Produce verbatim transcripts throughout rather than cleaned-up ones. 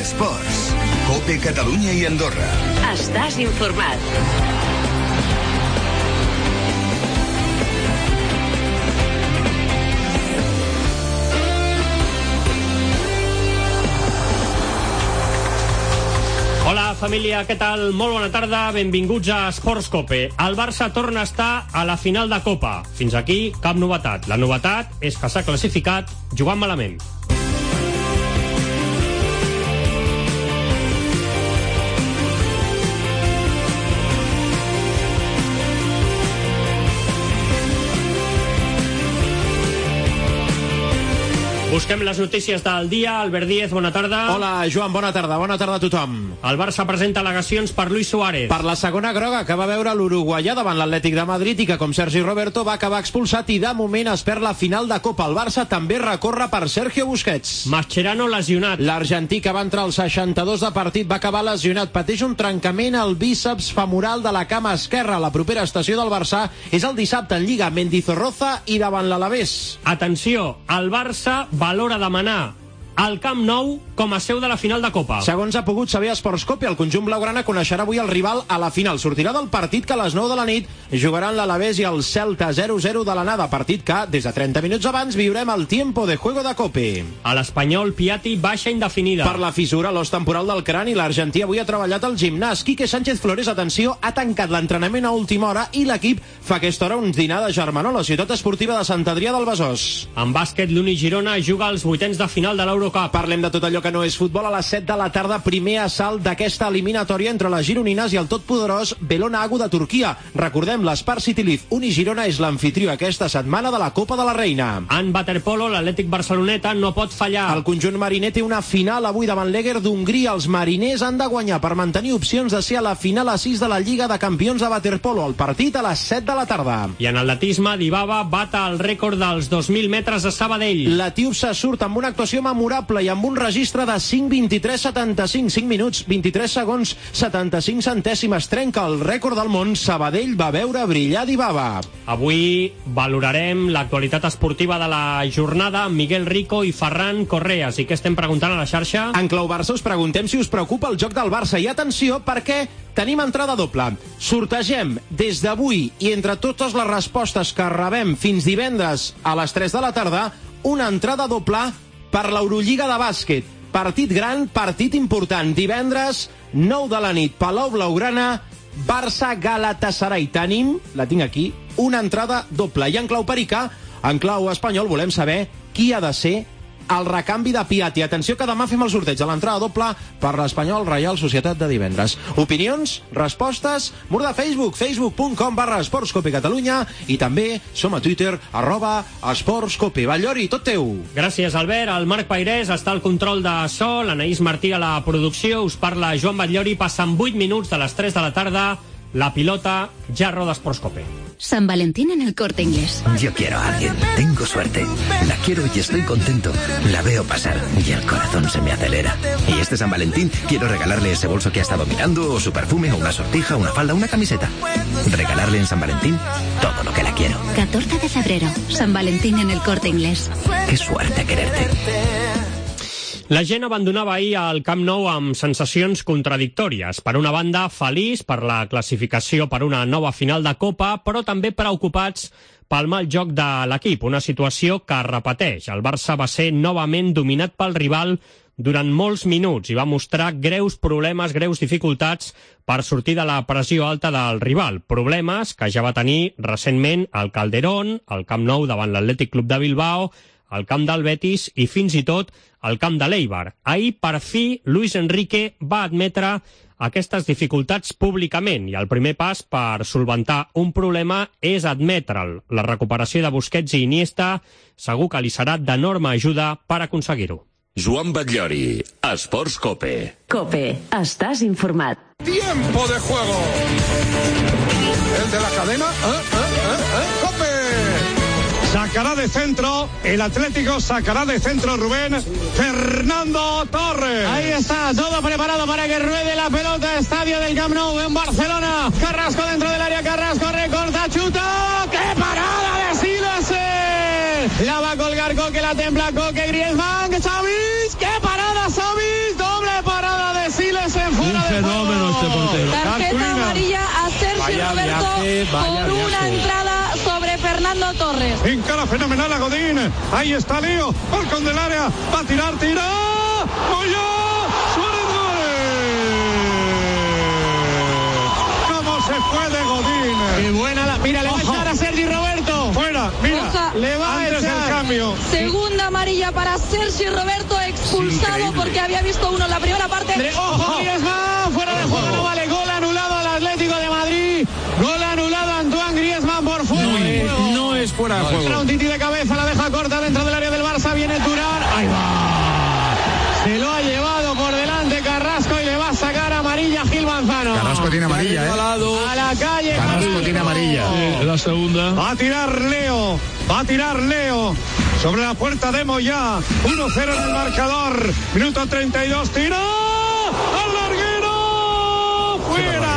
Esports. COPE Catalunya i Andorra. Estàs informat. Hola, família, què tal? Molt bona tarda, benvinguts a Esports COPE. El Barça torna a estar a la final de Copa. Fins aquí, cap novetat. La novetat és que s'ha classificat jugant malament. Busquem les notícies del dia. Albert Díez, bona tarda. Hola, Joan, bona tarda. Bona tarda a tothom. El Barça presenta al·legacions per Luis Suárez. Per la segona groga que va veure l'uruguaià davant l'Atlètic de Madrid i que, com Sergi Roberto, va acabar expulsat i de moment es perd la final de Copa. El Barça també recorre per Sergio Busquets. Mascherano lesionat. L'argentí, que va entrar al seixanta-dos de partit, va acabar lesionat. Pateix un trencament al bíceps femoral de la cama esquerra. La propera estació del Barça és el dissabte en Lliga, Mendizorroza i davant l'Alavés. Atenció, el Barça valora demanar al Camp Nou com a seu de la final de Copa. Segons ha pogut saber Esports COPE, el conjunt blaugrana coneixerà avui el rival a la final. Sortirà del partit que a les nou de la nit jugaran l'Alavés i el Celta, zero zero de l'anada. Partit que, des de trenta minuts abans, viurem el tiempo de juego de COPE. A l'Espanyol, Piatti baixa indefinida. Per la fissura, l'os temporal del crani, l'argentí avui ha treballat al gimnàs. Quique Sánchez Flores, atenció, ha tancat l'entrenament a última hora i l'equip fa aquesta hora un dinar de germanor a la ciutat esportiva de Sant Adrià del Besòs. En bàsquet, l'Uni Girona juga als vuitens de final de l'Eurocup. Parlem de tot allò que no és futbol a les set de la tarda. Primer assalt d'aquesta eliminatòria entre les gironines i el totpoderós Belona Agu de Turquia. Recordem, l'Spar City Leaf Uni Girona és l'anfitrió aquesta setmana de la Copa de la Reina. En waterpolo, l'Atlètic Barceloneta no pot fallar. El conjunt mariner té una final avui davant l'Eger d'Hongria. Els mariners han de guanyar per mantenir opcions de ser a la final a sis de la Lliga de Campions de waterpolo. El partit a les set de la tarda. I en atletisme, Dibaba bata el rècord dels dos mil metres a Sabadell. L'etíop se surt amb una actuació memorable i amb un registre de cinc vint-i-tres setanta-cinc, cinc minuts, vint-i-tres segons, setanta-cinc centèsimes. Trenca el rècord del món. Sabadell va veure brillar Dibaba. Avui valorarem l'actualitat esportiva de la jornada amb Miguel Rico i Ferran Correas. I què estem preguntant a la xarxa? En clau Barça us preguntem si us preocupa el joc del Barça. I atenció, perquè tenim entrada doble. Sortegem des d'avui i entre totes les respostes que rebem fins divendres a les tres de la tarda una entrada doble per l'Eurolliga de bàsquet. Partit gran, partit important. Divendres, nou de la nit, Palau Blaugrana, Barça Galatasaray. Tenim, la tinc aquí, una entrada doble. I en clau pericà, en clau espanyol, volem saber qui ha de ser el recanvi de Piatti. Atenció que demà fem el sorteig de l'entrada doble per l'Espanyol Reial Societat de divendres. Opinions, respostes, mur de Facebook, facebook punt com barra esportscope Catalunya, i també som a Twitter, arroba esportscope. Batllori, tot teu. Gràcies, Albert. El Marc Pairés està al control de so, l'Anaïs Martí a la producció. Us parla Joan Batllori. Passen vuit minuts de les tres de la tarda. La pilota ja roda Esportscope. San Valentín en el Corte Inglés. Yo quiero a alguien, tengo suerte, la quiero y estoy contento. La veo pasar y el corazón se me acelera. Y este San Valentín quiero regalarle ese bolso que ha estado mirando, o su perfume, o una sortija, una falda, una camiseta. Regalarle en San Valentín todo lo que la quiero. catorce de febrero, San Valentín en el Corte Inglés. Qué suerte quererte. La gent abandonava ahir al Camp Nou amb sensacions contradictòries. Per una banda, feliç per la classificació per una nova final de Copa, però també preocupats pel mal joc de l'equip, una situació que es repeteix. El Barça va ser novament dominat pel rival durant molts minuts i va mostrar greus problemes, greus dificultats per sortir de la pressió alta del rival. Problemes que ja va tenir recentment al Calderón, al Camp Nou davant l'Atlètic Club de Bilbao, al camp del Betis i fins i tot al camp de l'Eibar. Ahir, per fi, Luis Enrique va admetre aquestes dificultats públicament i el primer pas per solventar un problema és admetre'l. La recuperació de Busquets i Iniesta segur que li serà d'enorme ajuda per aconseguir-ho. Joan Batllori, Esports COPE. COPE, estàs informat. Tiempo de juego. El de la cadena, ¿eh? ¿Eh? ¿Eh? ¿Eh? COPE. Sacará de centro, el Atlético sacará de centro Rubén Fernando Torres. Ahí está, todo preparado para que ruede la pelota. Estadio del Camp Nou en Barcelona. Carrasco dentro del área, Carrasco recorta, chuta. ¡Qué parada de Silese! La va a colgar Coque, la templa Coque, Griezmann, Xavi. ¡Qué parada, Xavi! Doble parada. por una entrada sobre Fernando Torres. Encara fenomenal a Godín. Ahí está Leo. Balcón del área. Va a tirar, tira. ¡Moyo! ¡Suárez, gol! ¿Cómo se fue de Godín? ¡Qué buena la... Mira, le va a echar a Sergi Roberto. Fuera, mira. Oja. Le va a Antes echar. del cambio. Segunda amarilla para Sergi Roberto, expulsado porque había visto uno en la primera parte. Le... ¡Ojo, Griezmann! Fuera de juego, no vale. Gol anulado al Atlético de Madrid. Gol anulado a Antoine Griezmann por fuera No, de es, juego. no es fuera de Entra juego. un titi de cabeza, la deja corta dentro del área del Barça. Viene Turán. ¡Ahí va! Se lo ha llevado por delante Carrasco y le va a sacar amarilla Gil Manzano. Carrasco tiene amarilla, ¿eh? A la calle. Carrasco tiene amarilla. La segunda. Va a tirar Leo. Va a tirar Leo. Sobre la puerta de Moyá. uno cero en el marcador. Minuto treinta y dos. Tira. ¡Al larguero! ¡Fuera!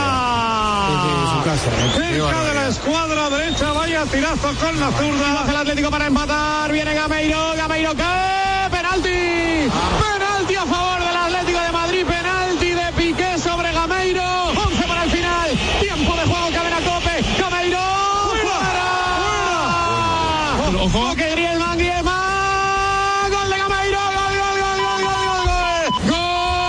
Cerca de la escuadra derecha. Vaya tirazo con la zurda. Baja el Atlético para empatar. Viene Gameiro. Gameiro cae. ¡Penalti! ¡Penalti a favor del Atlético de Madrid! ¡Penalti de Piqué sobre Gameiro! once para el final. Tiempo de juego. Cadena Cope. Gameiro. ¡Fuera! Ojo. Toque Griezmann. Griezmann. Gol de Gameiro. Gol, gol, gol, gol, gol, gol, gol. Gol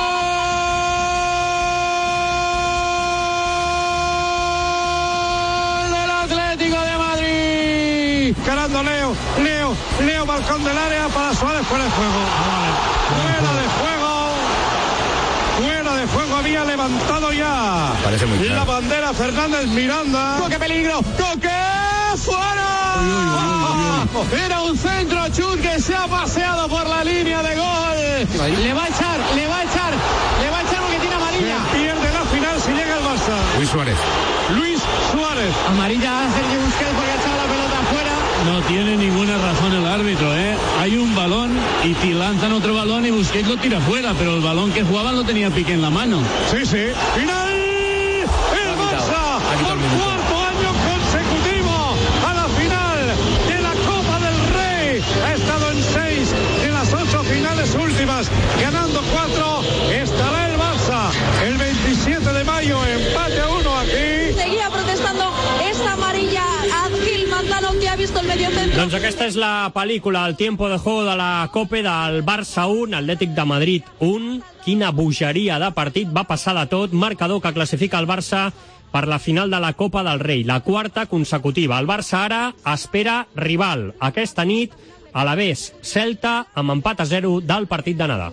del Atlético de Madrid. Carando Leo, Leo, Leo, balcón del área para Suárez, fuera de juego. Fuera de juego. Fuera de juego, había levantado ya. Parece muy claro. La bandera Fernández Miranda. ¡Coque peligro! ¡Coque! ¡Fuera! Uy, uy, uy, uy. Era un centro chut que se ha paseado por la línea de gol. Le va a echar, le va a echar, le va a echar porque tiene amarilla. Pierde la final si llega el Barça. Luis Suárez. Luis Suárez. Amarilla a Sergio Busquets porque ha echado la pelota afuera. No tiene ninguna razón el árbitro, ¿eh? Hay un balón y te lanzan otro balón y Busquets lo tira fuera, pero el balón que jugaban lo tenía Piqué en la mano. Sí, sí. Final. El Barça por cuarto año consecutivo a la final de la Copa del Rey. Ha estado en seis de las ocho finales últimas, ganando cuatro. Estará el Barça el veintisiete de mayo, empate a uno aquí. Seguía protestando esta amarilla a Gil Manzano, que ha visto el mediocentro. Doncs aquesta és la pel·lícula, el tiempo de juego de la Copa del Barça un, Atlètic de Madrid un. Quina bogeria de partit, va passar de tot, marcador que classifica el Barça per la final de la Copa del Rei, la quarta consecutiva. El Barça ara espera rival aquesta nit, a l'Alavés Celta, amb empat a zero del partit d'anada.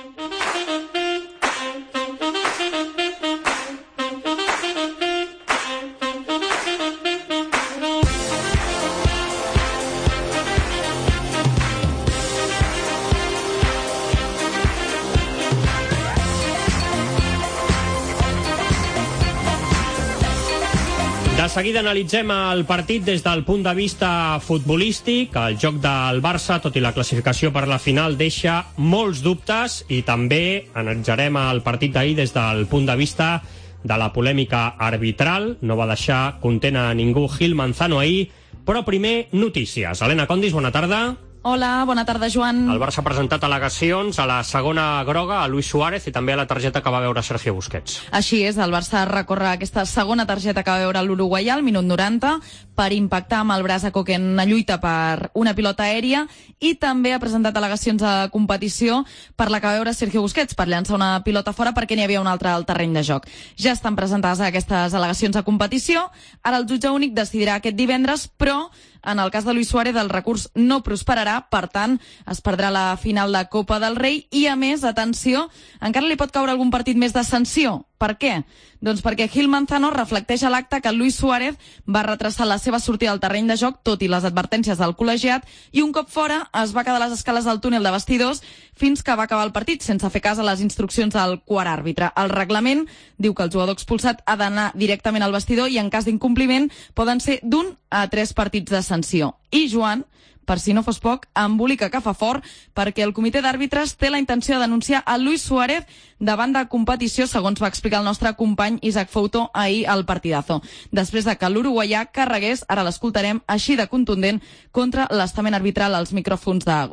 De seguida analitzem el partit des del punt de vista futbolístic. El joc del Barça, tot i la classificació per la final, deixa molts dubtes i també analitzarem el partit d'ahir des del punt de vista de la polèmica arbitral. No va deixar content a ningú Gil Manzano ahir, però primer notícies. Helena Condis, bona tarda. Hola, bona tarda, Joan. El Barça ha presentat al·legacions a la segona groga, a Luis Suárez, i també a la targeta que va veure Sergio Busquets. Així és, el Barça recorre aquesta segona targeta que va veure l'uruguaià al minut noranta per impactar amb el braç a Coque en una lluita per una pilota aèria, i també ha presentat al·legacions a competició per la que va veure Sergio Busquets, per llançar una pilota fora perquè n'hi havia una altra al terreny de joc. Ja estan presentades aquestes al·legacions a competició. Ara el jutge únic decidirà aquest divendres, però en el cas de Luis Suárez el recurs no prosperarà, per tant es perdrà la final de Copa del Rei i, a més, atenció, encara li pot caure algun partit més de sanció. Per què? Doncs perquè Gil Manzano reflecteix a l'acte que Luis Suárez va retrasar la seva sortida al terreny de joc, tot i les advertències del col·legiat, i un cop fora es va quedar a les escales del túnel de vestidors fins que va acabar el partit, sense fer cas a les instruccions del quart àrbitre. El reglament diu que el jugador expulsat ha d'anar directament al vestidor i, en cas d'incompliment, poden ser d'un a tres partits de sanció. I, Joan, per si no fos poc, embolica que fa fort perquè el comitè d'àrbitres té la intenció de denunciar a Luis Suárez davant de competició, segons va explicar el nostre company Isaac Fouto ahir al Partidazo. Després de que l'uruguaià carregués, ara l'escoltarem, així de contundent, contra l'estament arbitral als micròfons de Gol.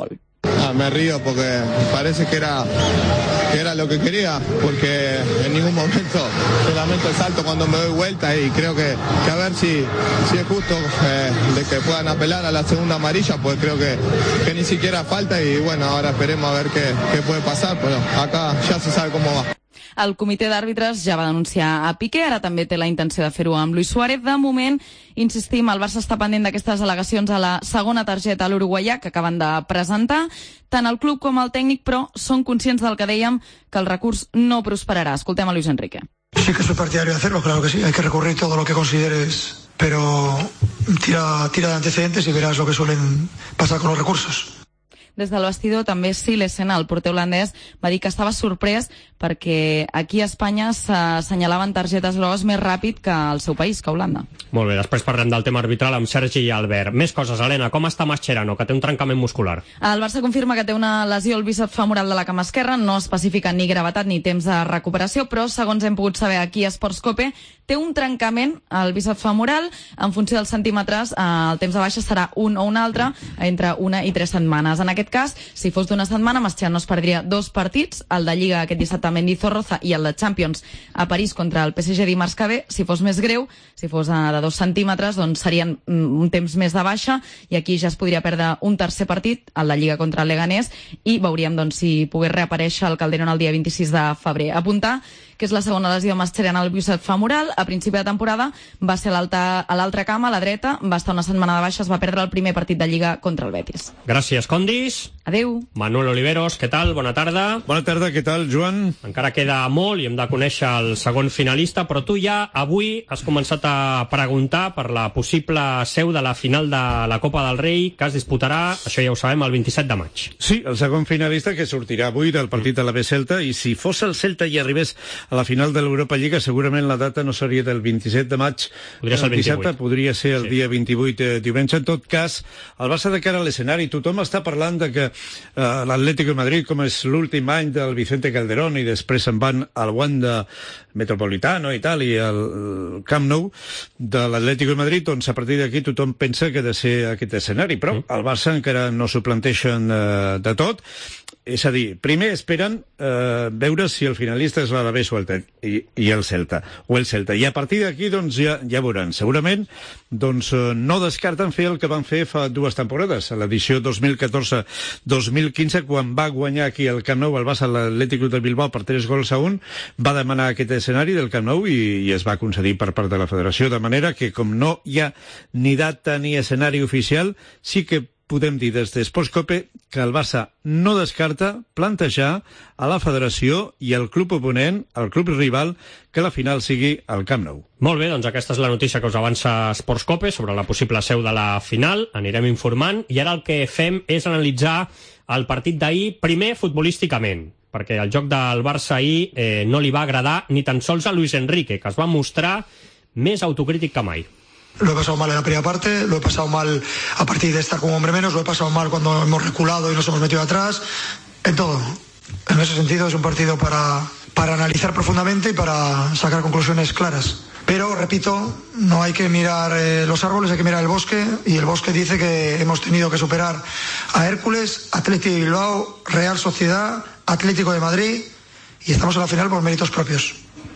Ah, me río porque parece que era, que era lo que quería, porque en ningún momento solamente el salto cuando me doy vuelta y creo que, que a ver si, si es justo eh, de que puedan apelar a la segunda amarilla, pues creo que, que ni siquiera falta y bueno, ahora esperemos a ver qué, qué puede pasar, pero acá ya se sabe cómo va. El comitè d'àrbitres ja va denunciar a Piqué, ara també té la intenció de fer-ho amb Luis Suárez. De moment, insistim, el Barça està pendent d'aquestes al·legacions a la segona targeta a l'uruguaià que acaben de presentar. Tant el club com el tècnic, però, són conscients del que dèiem, que el recurs no prosperarà. Escoltem a Luis Enrique. Sí que soy partidario de hacerlo, claro que sí. Hay que recurrir todo lo que consideres, pero tira, tira de antecedentes y verás lo que suelen pasar con los recursos. Des del vestidor també Silesen, el porter holandès, va dir que estava sorprès perquè aquí a Espanya s'assenyalaven targetes grogues més ràpid que al seu país, que a Holanda. Molt bé, després parlem del tema arbitral amb Sergi i Albert. Més coses, Helena, com està Mascherano, que té un trencament muscular? El Barça confirma que té una lesió al bíceps femoral de la cama esquerra, no especifica ni gravetat ni temps de recuperació, però segons hem pogut saber aquí a Sports Cope, té un trencament al bíceps femoral, en funció dels centímetres, el temps de baixa serà un o un altre, entre una i tres setmanes. En aquest cas, si fos d'una setmana, Mascherano es perdria dos partits, el de Lliga aquest dissabte a Mendizorroza i el de Champions a París contra el P S G dimarts que ve. Si fos més greu, si fos de dos centímetres, doncs serien un temps més de baixa i aquí ja es podria perdre un tercer partit, el de Lliga contra el Leganés, i veuríem doncs, si pogués reaparèixer el Calderón el dia vint-i-sis de febrer. Apuntar que és la segona lesió de Mascherano al bíceps femoral. A principi de temporada va ser a l'altra cama, a la dreta, va estar una setmana de baixa, es va perdre el primer partit de Lliga contra el Betis. Gràcies, Condis. Adéu. Manuel Oliveros, què tal? Bona tarda. Bona tarda, què tal, Joan? Encara queda molt i hem de conèixer el segon finalista, però tu ja avui has començat a preguntar per la possible seu de la final de la Copa del Rei, que es disputarà, això ja ho sabem, el vint-i-set de maig. Sí, el segon finalista que sortirà avui del partit de la B Celta, i si fos el Celta i arribés a la final de l'Europa Lliga, segurament la data no seria del vint-i-set de maig, podria ser el vint-i-vuit, dissabte, podria ser el sí. dia vint-i-vuit eh, diumenge. En tot cas, el Barça de cara a l'escenari, tothom està parlant de que eh, l'Atlético de Madrid, com és l'últim any del Vicente Calderón, i després se'n van al Wanda Metropolitano i tal, i al Camp Nou de l'Atlético de Madrid, doncs a partir d'aquí tothom pensa que ha de ser aquest escenari, però el Barça encara no s'ho planteixen eh, de tot. És a dir, primer esperen eh, veure si el finalista és l'Alavés o el Tel, i, i el Celta, o el Celta. I a partir d'aquí, doncs, ja, ja veuran. Segurament, doncs, eh, no descarten fer el que van fer fa dues temporades, a l'edició dos mil catorze dos mil quinze, quan va guanyar aquí el Camp Nou el Barça a l'Atlético de Bilbao per tres gols a un, va demanar aquest escenari del Camp Nou i, i es va concedir per part de la federació, de manera que, com no hi ha ni data ni escenari oficial, sí que podem dir des d'Esports Cope que el Barça no descarta plantejar a la federació i al club oponent, al club rival, que la final sigui al Camp Nou. Molt bé, doncs aquesta és la notícia que us avança Esports Cope sobre la possible seu de la final. Anirem informant i ara el que fem és analitzar el partit d'ahir, primer futbolísticament, perquè el joc del Barça ahir eh, no li va agradar ni tan sols a Luis Enrique, que es va mostrar més autocrític que mai. Lo he pasado mal en la primera parte, lo he pasado mal a partir de estar como hombre menos, lo he pasado mal cuando hemos reculado y nos hemos metido atrás, en todo. En ese sentido es un partido para, para analizar profundamente y para sacar conclusiones claras. Pero, repito, no hay que mirar eh, los árboles, hay que mirar el bosque, y el bosque dice que hemos tenido que superar a Hércules, Athletic de Bilbao, Real Sociedad, Atlético de Madrid, y estamos en la final por méritos propios.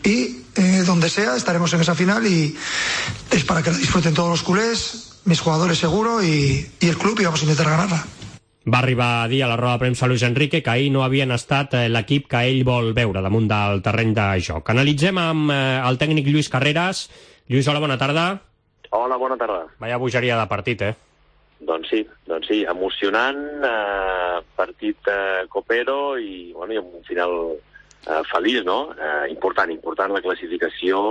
Y eh, donde sea estaremos en esa final y es para que la disfruten todos los culés, mis jugadores seguro y, y el club, y vamos a intentar ganarla. Va arribar a dir a la roda de premsa Luis Enrique que ahir no havien estat l'equip que ell vol veure damunt del terreny de joc. Analitzem amb el tècnic Lluís Carreras. Lluís, hola, bona tarda. Hola, bona tarda. Vaya bogeria de partit, eh? Doncs sí, doncs sí, emocionant, eh, partit eh, copero i, bueno, i amb un final eh, feliç, no? Eh, important, important la classificació,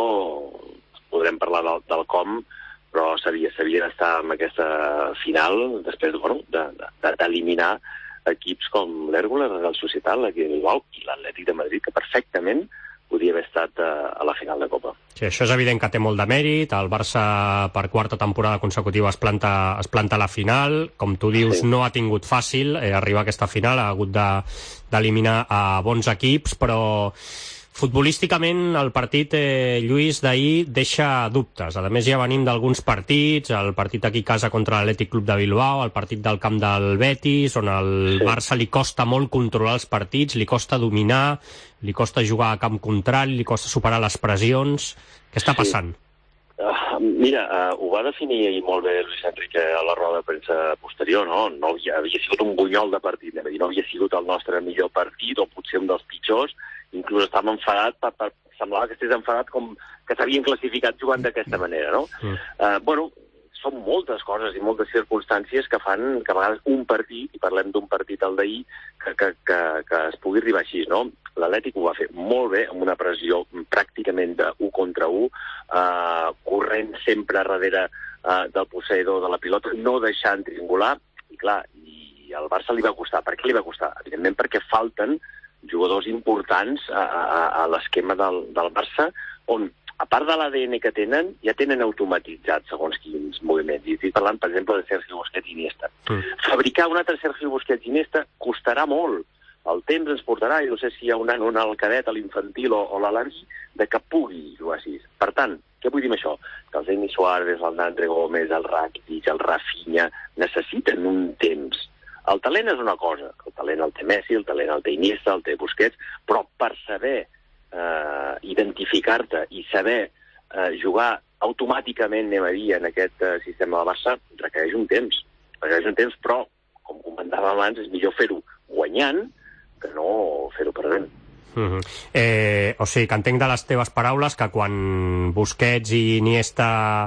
podrem parlar del, del com, però s'havia d'estar en aquesta final després, bueno, d'eliminar equips com l'Hèrcules, la Real Societat, l'Atlètic de Bilbao i l'Atlètic de Madrid, que perfectament podia haver estat a la final de Copa. Sí, això és evident que té molt de mèrit. El Barça per quarta temporada consecutiva es planta, es planta a la final. Com tu dius, sí. No ha tingut fàcil eh, arribar a aquesta final, ha hagut d'eliminar de, a bons equips, però Futbolísticament, el partit, eh, Lluís, d'ahir deixa dubtes. A més, ja venim d'alguns partits, el partit aquí a casa contra l'Atlètic Club de Bilbao, el partit del camp del Betis, on al sí. Barça li costa molt controlar els partits, li costa dominar, li costa jugar a camp contrari, li costa superar les pressions. Què està passant? Sí. Uh, mira, uh, ho va definir ahir molt bé Luis Enrique a la roda de premsa posterior, no? No havia, havia sigut un bunyol de partit, no havia sigut el nostre millor partit, o potser un dels pitjors, inclús estàvem enfadat, per, per, semblava que estigués enfadat com que s'havien classificat jugant d'aquesta manera, no? Mm. Uh, bueno, són moltes coses i moltes circumstàncies que fan que a vegades un partit, i parlem d'un partit al d'ahir, que, que, que, que es pugui arribar així, no? L'Atlètic ho va fer molt bé, amb una pressió pràcticament de u contra u, eh, corrent sempre darrere eh, del posseïdor de la pilota, no deixant triangular, i clar, i al Barça li va costar. Per què li va costar? Evidentment perquè falten jugadors importants a, a, a l'esquema del, del Barça, on a part de l'A D N que tenen, ja tenen automatitzat segons quins moviments. I estic parlant, per exemple, de Sergio Busquets i Iniesta. Mm. Fabricar un altre Sergio Busquets i Iniesta costarà molt. El temps ens portarà, i no sé si hi ha un nano al cadet, a l'infantil o, o l'Alaví, de que pugui jugar així. Per tant, què vull dir amb això? Que el Denis Suárez, el Nandre Gómez, el Rakitic, el Rafinha, necessiten un temps. El talent és una cosa. El talent el té Messi, el talent el té Iniesta, el té Busquets, però per saber eh, identificar-te i saber eh, jugar automàticament, anem a dir, en aquest eh, sistema de Barça, requereix un temps. Requereix un temps, però, com comentava abans, és millor fer-ho guanyant que no fer-ho perdent. Uh-huh. eh, o sigui, que entenc de les teves paraules que quan Busquets i Iniesta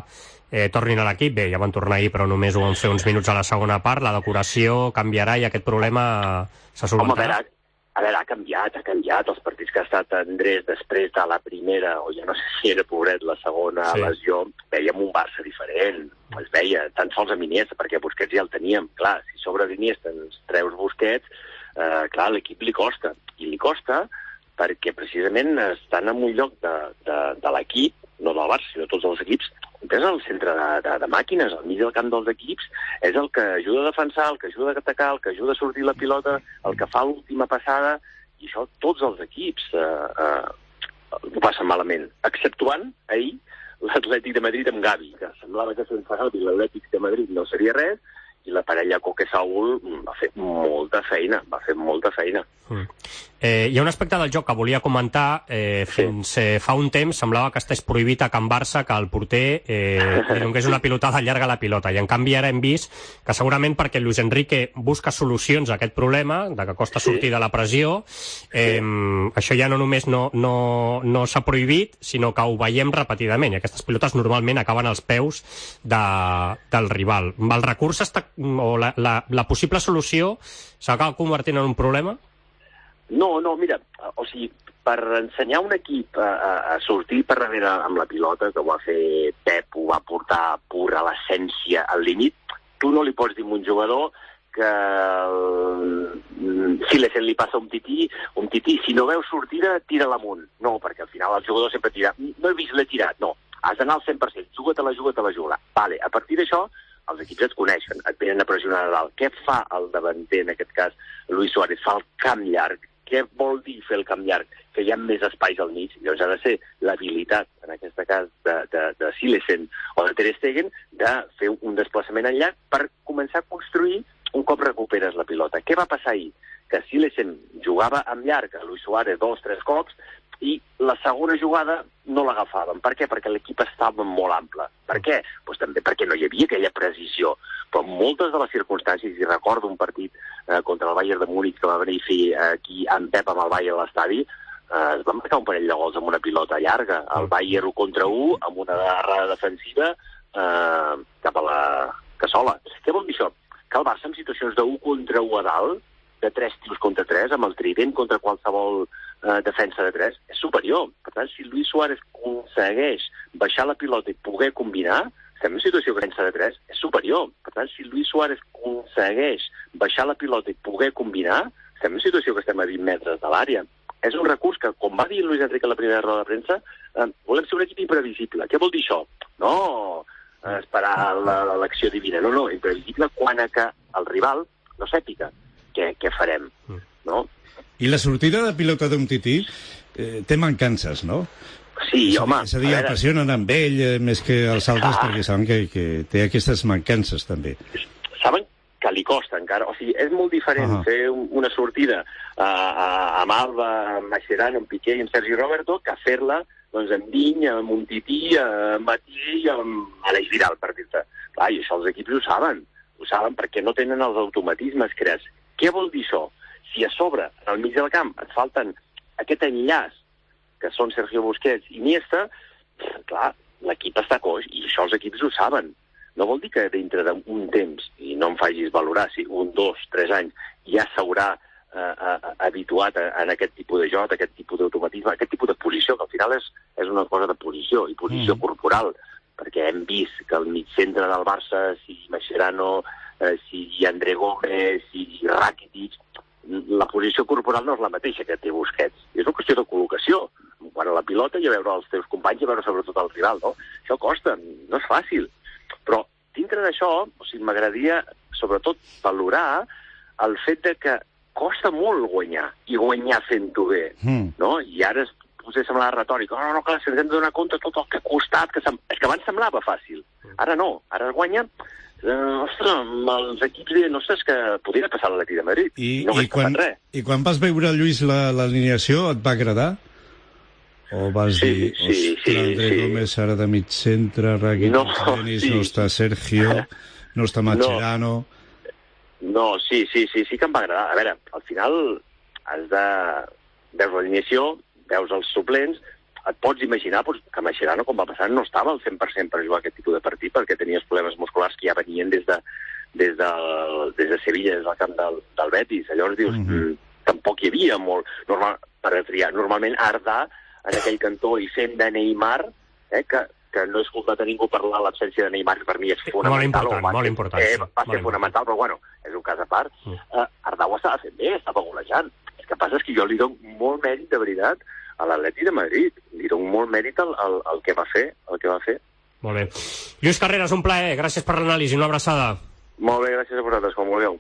eh, tornin a l'equip, bé, ja van tornar ahir però només ho van fer uns minuts a la segona part, la decoració canviarà i aquest problema se solucionarà? Home, a veure, a veure, ha canviat, ha canviat. Els partits que ha estat Andrés després de la primera, o ja no sé si era pobret la segona sí. lesió, veiem un Barça diferent. Es veia, tan sols amb Iniesta, perquè Busquets ja el teníem. Clar, si sobre d'Iniesta ens treus Busquets, eh, clar, l'equip li costa. I li costa perquè precisament estan en un lloc de, de, de l'equip, no del Barça, sinó tots els equips, que és el centre de, de, de màquines, al mig del camp dels equips, és el que ajuda a defensar, el que ajuda a atacar, el que ajuda a sortir la pilota, el que fa l'última passada, i això tots els equips eh, eh, ho passen malament, exceptuant ahir l'Atlètic de Madrid amb Gavi, que semblava que sense Gavi l'Atlètic de Madrid no seria res, i la parella Coque-Saúl va fer molta feina, va fer molta feina. Mm. Eh, hi ha un aspecte del joc que volia comentar. Eh, fins sí. eh, fa un temps semblava que estàs prohibit a Can Barça que el porter eh, li donés una pilotada llarga a la pilota, i en canvi ara hem vist que segurament perquè Luis Enrique busca solucions a aquest problema, de que costa sí. sortir de la pressió, eh, sí. això ja no només no, no, no s'ha prohibit, sinó que ho veiem repetidament, i aquestes pilotes normalment acaben als peus de, del rival. El recurs està, o la, la, la possible solució s'acaba convertint en un problema? No, no, mira, o sigui, per ensenyar un equip a, a, a sortir per darrere amb la pilota, que ho va fer Pep, ho va portar pur a l'essència, al límit, tu no li pots dir a un jugador que el... si li passa un tití, un tití, si no veus sortida, tira-la amunt. No, perquè al final el jugador sempre tira. No he vist l'he tirat, no. Has d'anar al cent per cent, juga-te-la, juga-te-la, juga-la. Vale, a partir d'això, els equips et coneixen, et venen a pressionar a dalt. Què fa el davanter, en aquest cas, Luis Suárez? Fa el camp llarg. Què vol dir fer el camp llarg? Que hi ha més espais al mig. Llavors ha de ser l'habilitat, en aquest cas, de, de, de Silesen o de Ter Stegen, de fer un desplaçament en llarg per començar a construir un cop recuperes la pilota. Què va passar ahir? Que Silesen jugava amb llarg a Luis Suárez dos, tres cops, i la segona jugada no l'agafaven. Per què? Perquè l'equip estava molt ample. Per què? Pues també perquè no hi havia aquella precisió. Però moltes de les circumstàncies, i recordo un partit eh, contra el Bayern de Múnich que va venir a fer aquí en Pep amb el Bayern a l'estadi, eh, es van marcar un parell de gols amb una pilota llarga. El Bayern u contra u, amb una errada defensiva eh, cap a la cassola. Què vol dir això? Que el Barça en situacions de u contra u a dalt, de tres tios contra tres, amb el trident contra qualsevol eh, defensa de tres, és superior. Per tant, si Luis Suárez aconsegueix baixar la pilota i poder combinar, estem en una situació que defensa de tres és superior. Per tant, si Luis Suárez aconsegueix baixar la pilota i poder combinar, estem en una situació que estem a vint metres de l'àrea. És un recurs que, com va dir Luis Enrique a la primera roda de premsa, eh, volem ser un equip imprevisible. Què vol dir això? No esperar l'acció divina. No, no, imprevisible quan a que el rival no sàpiga què, què farem, no? I la sortida de pilota d'un tití eh, té mancances, no? Sí, és home... És a dir, apassionen amb ell eh, més que els altres, Ah. perquè saben que, que té aquestes mancances, també. Saben que li costa encara, o sigui, és molt diferent uh Ahà. -huh. fer un- una sortida a, a, amb Alba, amb Mascherano, amb Piqué i amb Sergi Roberto, que fer-la doncs, amb Diny, amb Umtiti, amb Matí i amb Aleix Vidal, per dir-te. Clar, i això els equips ho saben, ho saben perquè no tenen els automatismes creats. Què vol dir això? Si a sobre, al mig del camp, et falten aquest enllaç, que són Sergio Busquets i Iniesta, clar, l'equip està coix, i això els equips ho saben. No vol dir que dintre d'un temps, i no em facis valorar si un, dos, tres anys, ja s'haurà eh, eh, habituat a, a aquest tipus de joc, a aquest tipus d'automatisme, a aquest tipus de posició, que al final és, és una cosa de posició, i posició mm. corporal, perquè hem vist que el mitjcentre del Barça, si Mascherano, eh, si André Gómez, si Rakitic, la posició corporal no és la mateixa que té Busquets. És una qüestió de col·locació. Quan a la pilota i a veure els teus companys i a veure sobretot el rival, no? Això costa, no és fàcil. Però dintre d'això, o sigui, m'agradaria sobretot valorar el fet de que costa molt guanyar, i guanyar fent-ho bé, Mm. no? I ara es potser semblava retòrica, no, no, clar, si ens hem de donar compte tot el que ha costat, que sem... és que abans semblava fàcil. Ara no, ara es guanya, eh, ostres, amb els equips deien, ostres, que podria passar a l'Atlètic de Madrid, I, no i, hagués quan, passat res. I quan vas veure, Lluís, la- l'alineació, et va agradar? O vas Sí, dir, sí, sí, ostres, André sí. Gómez ara de mig centre, Rakitic, No, Denis, sí. no està Sergio, no està Mascherano... No, sí, sí, sí, sí que em va agradar. A veure, al final has de... Veus l'alineació, veus els suplents, et pots imaginar doncs, que Mascherano, com va passar, no estava al cent per cent per jugar aquest tipus de partit, perquè tenia els problemes musculars que ja venien des de, des de, des de Sevilla, des del camp del, del Betis. Llavors dius, mm -hmm. tampoc hi havia molt... Normal, per triar, normalment Arda, en aquell cantó, i fent de Neymar, eh, que, que no he escoltat a ningú parlar de l'absència de Neymar, que per mi és fonamental. Molt important, va molt ser, important. Eh, Sí, va molt ser fonamental, però bueno, és un cas a part. Mm. Uh, Arda ho estava fent bé, estava golejant. El que passa és que jo li dono molt mèrit, de veritat, a l'Atlètic de Madrid. Li dono molt mèrit al, al, al que va fer, el que va fer. Molt bé. Lluís Carreras, un plaer. Gràcies per l'anàlisi. Una abraçada. Molt bé, gràcies a vosaltres, com vulgueu.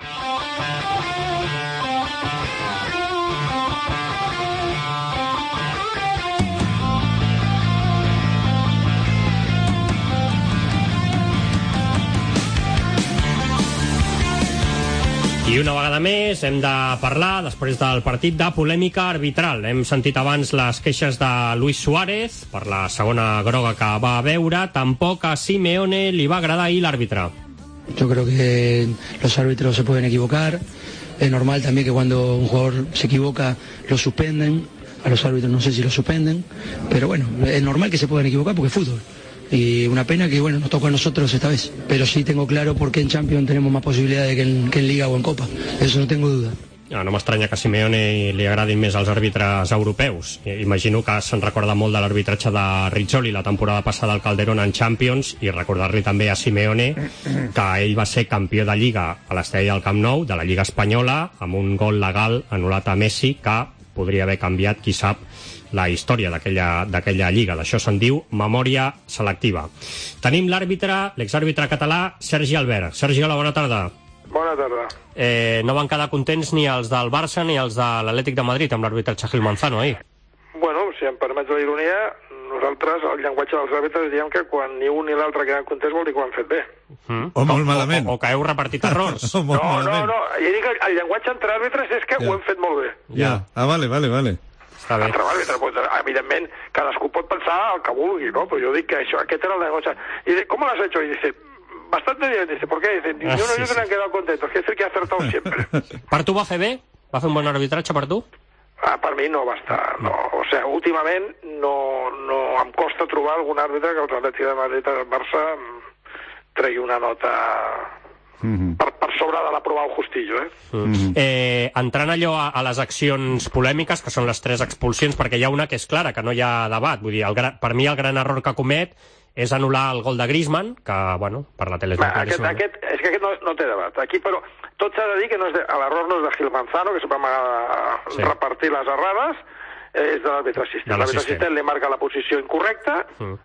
I una vegada més hem de parlar, després del partit, de polèmica arbitral. Hem sentit abans les queixes de Luis Suárez per la segona groga que va veure. Tampoc a Simeone li va agradar ahir l'àrbitre. Yo creo que los árbitros se pueden equivocar. Es normal también que cuando un jugador se equivoca lo suspenden. A los árbitros no sé si lo suspenden. Pero bueno, es normal que se puedan equivocar porque es fútbol. Y una pena que bueno nos tocó a nosotros esta vez. Pero sí tengo claro por qué en Champions tenemos más posibilidades que en, que en Liga o en Copa. Eso no tengo duda. No, no m'estranya que a Simeone li agradin més els àrbitres europeus. Imagino que se'n recorda molt de l'arbitratge de Rizzoli la temporada passada al Calderón en Champions, i recordar-li també a Simeone que ell va ser campió de Lliga a l'Estadi del Camp Nou, de la Lliga Espanyola, amb un gol legal anul·lat a Messi que podria haver canviat, qui sap, la història d'aquella Lliga. D'això se'n diu memòria selectiva. Tenim l'àrbitre, l'exàrbitre català, Sergi Albert. Sergi, hola, bona tarda. Bona tarda. Eh, no van quedar contents ni els del Barça ni els de l'Atlètic de Madrid amb l'arbitratge Gil Manzano ahir. Bueno, si em permets la ironia, nosaltres, el llenguatge dels àrbitres, diem que quan ni un ni l'altre queden contents vol dir que ho han fet bé. Mm. O molt malament. O, o que heu repartit errors. o molt no, malament. no, no, jo dic que el llenguatge entre àrbitres és que Ja. ho hem fet molt bé. Ja. Ah, vale, vale, vale. Està bé. Entre àrbitres, pues, evidentment, cadascú pot pensar el que vulgui, no? Però jo dic que això, aquest era el negoci. I dic, ¿cómo lo has hecho? Y dice, bastante bien. Dice, ¿por qué? Dice, ni Ah, uno sí, ni otro sí. han quedado contentos, que es el que ha acertado siempre. Per tu va fer bé? Va fer un bon arbitratge per tu? Ah, per mi no va estar, no. O sigui, últimament no, no em costa trobar algun àrbitre que els Atlètic de Madrid i el Barça tregui una nota Mm-hmm. per, per sobre de l'aprovar el Justillo, eh? Mm. Eh, entrant allò a, a les accions polèmiques, que són les tres expulsions, perquè hi ha una que és clara, que no hi ha debat. Vull dir, el gra... per mi el gran error que comet és anul·lar el gol de Griezmann, que, bueno, per la tele... Va, aquest, aquest, és que aquest no, no té debat. Aquí, però, tot s'ha de dir que no és de, l'error no és de Gil Manzano, que sempre m'agrada Sí. repartir les errades, eh, és de l'àrbitre assistent. De L'àrbitre l'assistent. assistent li marca la posició incorrecta,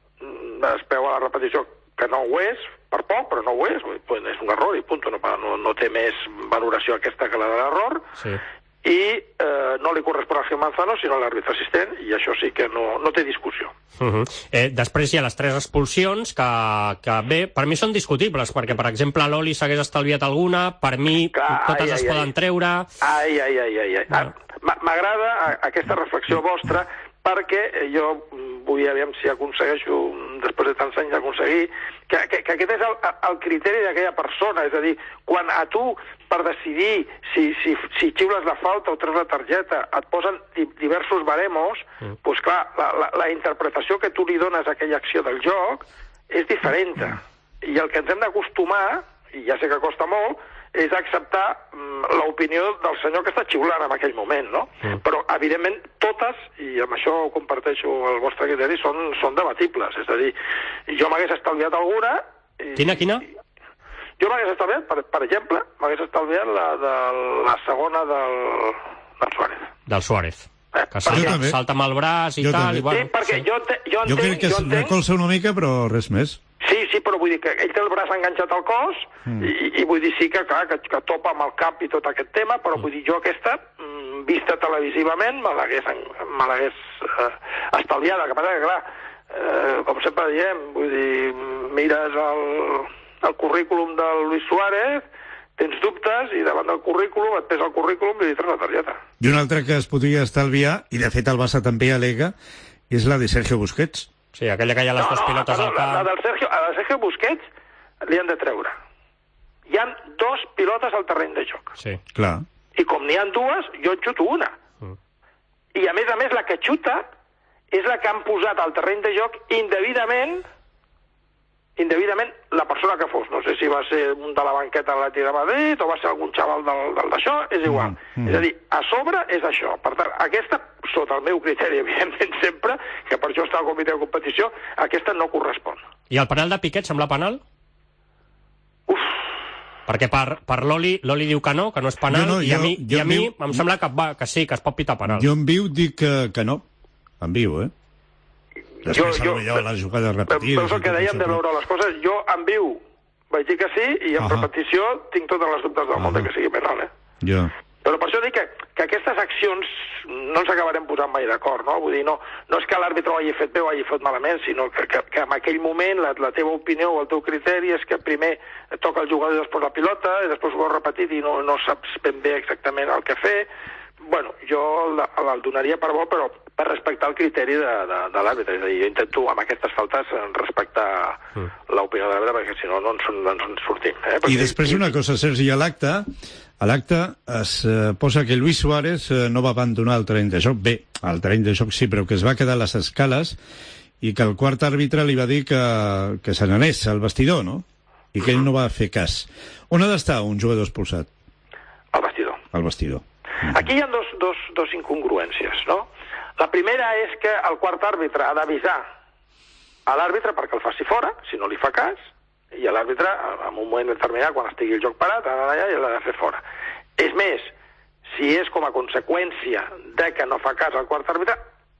Mm. es veu a la repetició que no ho és, per poc, però no ho és, pues és un error i punt, no, no, no té més valoració aquesta que la de l'error, Sí. i eh, no li correspon al Gil Manzano sinó a l'àrbitre assistent, i això sí que no, no té discussió. Uh -huh. eh, després hi ha les tres expulsions que, que bé, per mi són discutibles, perquè per exemple l'Oli s'hagués estalviat alguna, per mi Clar, totes ai, es ai, poden ai. treure. Ai, ai, ai, ai, ai. Ah. M'agrada aquesta reflexió vostra, perquè jo vull aviam si aconsegueixo, després de tants anys, aconseguir que, que, que aquest és el, el criteri d'aquella persona, és a dir, quan a tu, per decidir si, si, si xiules la falta o treus la targeta, et posen diversos baremos, mm. doncs clar, la, la, la interpretació que tu li dones a aquella acció del joc és diferent. Mm. I el que ens hem d'acostumar, i ja sé que costa molt, és acceptar mm, l'opinió del senyor que està xiulant en aquell moment, no? Mm. Però, evidentment, totes, i amb això comparteixo el vostre criteri, són, són debatibles. És a dir, jo m'hagués estalviat alguna... I, quina, quina? I, jo m'hagués estalviat, per, per exemple, m'hagués estalviat la de la segona del, del Suárez. Del Suárez. Eh, que salta, salta amb el braç i jo tal. I, bueno, sí, perquè sí. jo, te, jo entenc... Jo crec que es entenc... recolza una mica, però res més. Sí, sí, però vull dir que ell té el braç enganxat al cos mm. i, i vull dir sí que, clar, que, que topa amb el cap i tot aquest tema, però mm. vull dir jo aquesta, mm, vista televisivament, me l'hagués eh, estalviada. Que passa que, clar, eh, com sempre diem, vull dir, mires el, el currículum del Luis Suárez, tens dubtes i davant del currículum et pesa el currículum i li treus la targeta. I una altra que es podria estalviar, i de fet el Barça també alega, és la de Sergio Busquets. Sí, aquella que hi ha les no, dues no, pilotes no, al camp. La, la del Sergio, a la Sergio Busquets li han de treure. Hi han dos pilotes al terreny de joc. Sí. Clar. I com n'hi ha dues, jo en xuto una. Mm. I a més a més la que xuta és la que han posat al terreny de joc indebidament indebidament la persona que fos. No sé si va ser un de la banqueta de l'Atlètic de Madrid o va ser algun xaval del, del d'això, és igual. Mm, mm. És a dir, a sobre és això. Per tant, aquesta, sota el meu criteri, evidentment sempre, que per això està al comitè de competició, aquesta no correspon. I el penal de Piquet sembla penal? Uf. Perquè per, per l'Oli, l'Oli diu que no, que no és penal, no, i a mi, i a mi viu... em sembla que, va, que sí, que es pot pitar penal. Jo en viu dic que, que no. En viu, eh? Després jo, jo, les jugades repetides... Però és el que dèiem de veure les coses. Jo en viu vaig dir que sí i en uh -huh. repetició tinc totes les dubtes del uh -huh. món de que sigui penal, eh? Ja. Però per això dic que, que aquestes accions no ens acabarem posant mai d'acord, no? Vull dir, no, no és que l'àrbitre ho hagi fet bé o hagi fet malament, sinó que, que, que en aquell moment la, la teva opinió o el teu criteri és que primer toca el jugador i després la pilota, i després ho veus repetit i no, no saps ben bé exactament el que fer. Bueno, jo el donaria per bo, però per respectar el criteri de, de, de l'àrbitre. És a dir, jo intento amb aquestes faltes respectar mm. l'opinió de l'àrbitre, perquè si no, no ens, no ens sortim. Eh? Perquè... I després una cosa, Sergi, a l'acte a l'acte es eh, posa que Luis Suárez eh, no va abandonar el terreny de joc. Bé, el terreny de joc sí, però que es va quedar a les escales i que el quart àrbitre li va dir que, que se n'anés al vestidor, no? I que ell no va fer cas. On ha d'estar un jugador expulsat? Al vestidor. Al vestidor. Aquí hi ha dos, dos, dos incongruències, no? La primera és que el quart àrbitre ha d'avisar a l'àrbitre perquè el faci fora, si no li fa cas, i l'àrbitre, en un moment determinat, quan estigui el joc parat, ha d'anar allà i l'ha de fer fora. És més, si és com a conseqüència de que no fa cas al quart àrbitre,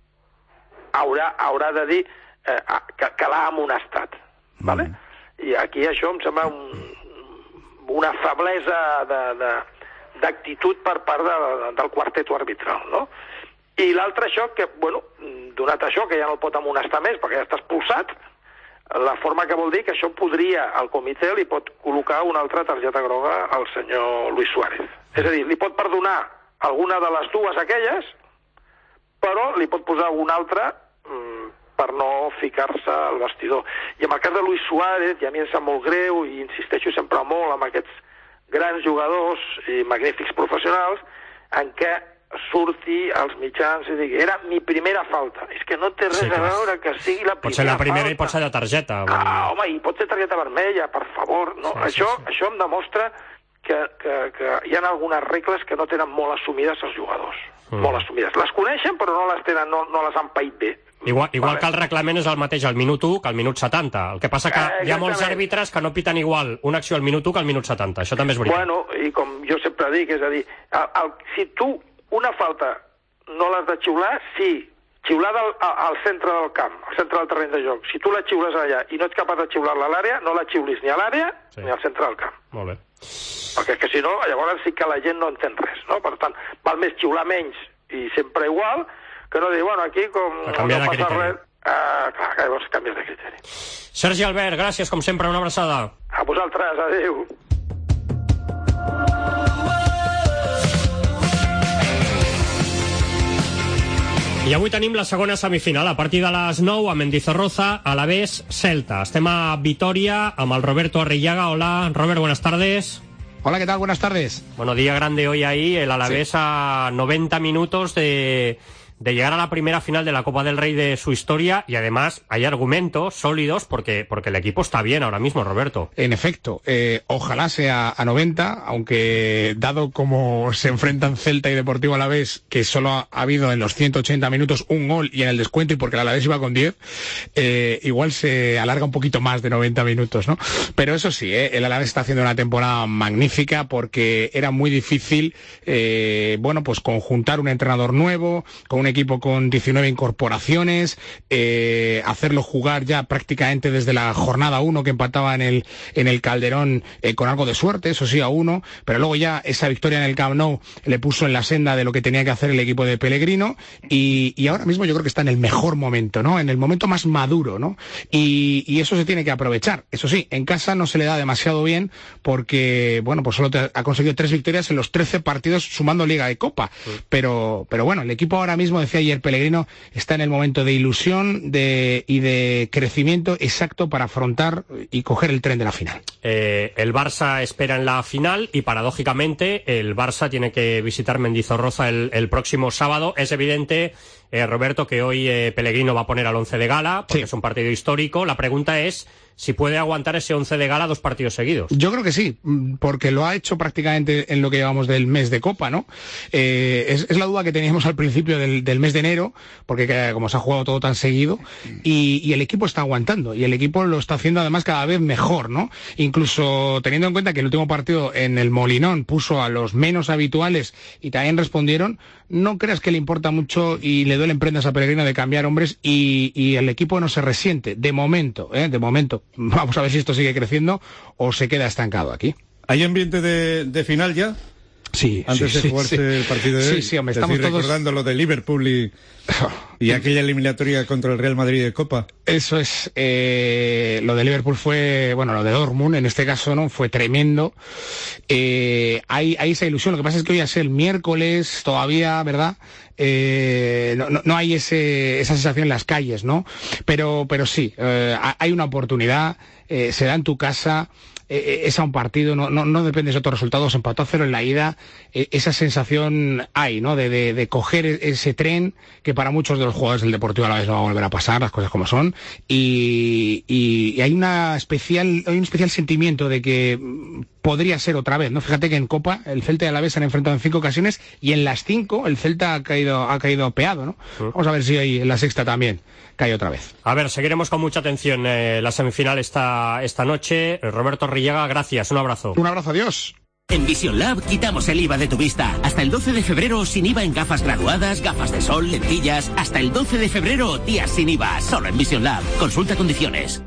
haurà, haurà de dir eh, que, que l'ha amonestat. Mm. Vale? I aquí això em sembla un, una feblesa de... de d'actitud per part de, de, del quarteto arbitral, no? I l'altre això, que, bueno, donat això, que ja no el pot amonestar més perquè ja està expulsat, la forma que vol dir que això podria, el comitè li pot col·locar una altra targeta groga al senyor Luis Suárez. És a dir, li pot perdonar alguna de les dues aquelles, però li pot posar una altra mm, per no ficar-se al vestidor. I en el cas de Luis Suárez, i a mi em sap molt greu, i insisteixo sempre molt amb aquests grans jugadors i magnífics professionals, en què surti als mitjans i digui, era mi primera falta. És que no té res sí, a veure que sigui la primera falta. Pot ser la primera falta. I pot ser de targeta. Ah, home, i pot ser targeta vermella, per favor. No? Sí, això, sí, sí. això em demostra que, que, que hi ha algunes regles que no tenen molt assumides els jugadors. Mm. Molt assumides. Les coneixen, però no les tenen, no, no les han paït bé. Igual, igual vale. Que el reglament és el mateix al minut u que al minut setanta. El que passa que eh, hi ha molts àrbitres que no piten igual una acció al minut u que al minut setanta. Això també és veritat. Bueno, i com jo sempre dic, és a dir, el, el, si tu una falta no l'has de xiular, sí, xiulada al, al centre del camp, al centre del terreny de joc. Si tu la xiules allà i no ets capaç de xiular-la a l'àrea, no la xiulis ni a l'àrea sí. ni al centre del camp. Molt bé. Perquè és que si no, llavors sí que la gent no entén res, no? Per tant, val més xiular menys i sempre igual, que no dir, bueno, aquí com no passa res... Uh, clar, que llavors canvies de criteri. Sergi Albert, gràcies, com sempre, una abraçada. A vosaltres, adéu. I avui tenim la segona semifinal, a partir de les nou a Mendizorroza, Alavés, Celta. Estem a Vitoria amb el Roberto Arrillaga. Hola, Robert, buenas tardes. Hola, ¿qué tal? Buenas tardes. Bueno, día grande hoy ahí, el Alavés sí. A noventa minutos de... de llegar a la primera final de la Copa del Rey de su historia, y además hay argumentos sólidos porque, porque el equipo está bien ahora mismo, Roberto. En efecto, eh, ojalá sea a noventa, aunque dado como se enfrentan Celta y Deportivo Alavés, que solo ha, ha habido en los ciento ochenta minutos un gol y en el descuento, y porque el Alavés iba con diez, eh, igual se alarga un poquito más de noventa minutos, ¿no? Pero eso sí, eh, el Alavés está haciendo una temporada magnífica, porque era muy difícil, eh, bueno, pues conjuntar un entrenador nuevo, con un equipo con diecinueve incorporaciones, eh, hacerlo jugar ya prácticamente desde la jornada uno que empataba en el en el Calderón, eh, con algo de suerte, eso sí, a uno, pero luego ya esa victoria en el Camp Nou le puso en la senda de lo que tenía que hacer el equipo de Pellegrino, y, y ahora mismo yo creo que está en el mejor momento, ¿no? En el momento más maduro, ¿no? Y, y eso se tiene que aprovechar. Eso sí, en casa no se le da demasiado bien, porque, bueno, pues solo te, ha conseguido tres victorias en los trece partidos sumando Liga y Copa, sí. pero, pero bueno, el equipo ahora mismo, decía ayer Pellegrino, está en el momento de ilusión de, y de crecimiento exacto para afrontar y coger el tren de la final. Eh, el Barça espera en la final y paradójicamente el Barça tiene que visitar Mendizorroza el, el próximo sábado. Es evidente, eh, Roberto, que hoy eh, Pellegrino va a poner al once de gala porque sí. Es un partido histórico. La pregunta es si puede aguantar ese once de gala dos partidos seguidos. Yo creo que sí, porque lo ha hecho prácticamente en lo que llevamos del mes de Copa, ¿no? Eh, es, es la duda que teníamos al principio del, del mes de enero, porque como se ha jugado todo tan seguido, y, y el equipo está aguantando, y el equipo lo está haciendo además cada vez mejor, ¿no? Incluso teniendo en cuenta que el último partido en el Molinón puso a los menos habituales y también respondieron, no creas que le importa mucho y le duelen prendas a Pellegrino de cambiar hombres, y, y el equipo no se resiente, de momento, ¿eh? De momento. Vamos a ver si esto sigue creciendo o se queda estancado aquí. ¿Hay ambiente de, de final ya? Sí, Antes sí, de jugarse sí, el partido de sí, hoy. sí, hombre, es estamos decir, todos recordando lo de Liverpool y, y aquella eliminatoria contra el Real Madrid de Copa. Eso es, eh, lo de Liverpool fue, bueno, lo de Dortmund en este caso, ¿no? Fue tremendo. Eh, hay, hay esa ilusión, lo que pasa es que hoy es el miércoles todavía, ¿verdad? Eh, no, no, no hay ese, esa sensación en las calles, ¿no? Pero, pero sí, eh, hay una oportunidad, eh, se da en tu casa, eh, es a un partido, no, no, no depende de otros resultados, empató a cero en la ida, eh, esa sensación hay, ¿no? De, de, de coger ese tren que para muchos de los jugadores del Deportivo Alavés no va a volver a pasar, las cosas como son, y, y, y hay una especial, hay un especial sentimiento de que podría ser otra vez, ¿no? Fíjate que en Copa el Celta y Alavés se han enfrentado en cinco ocasiones y en las cinco el Celta ha caído, ha caído peado, ¿no? Sí. Vamos a ver si hoy en la sexta también cae otra vez. A ver, seguiremos con mucha atención eh, la semifinal esta, esta noche. Roberto Arrillaga, gracias, un abrazo. Un abrazo, adiós. En Vision Lab quitamos el I V A de tu vista. Hasta el doce de febrero sin I V A en gafas graduadas, gafas de sol, lentillas. Hasta el doce de febrero, días sin I V A. Solo en Vision Lab. Consulta condiciones.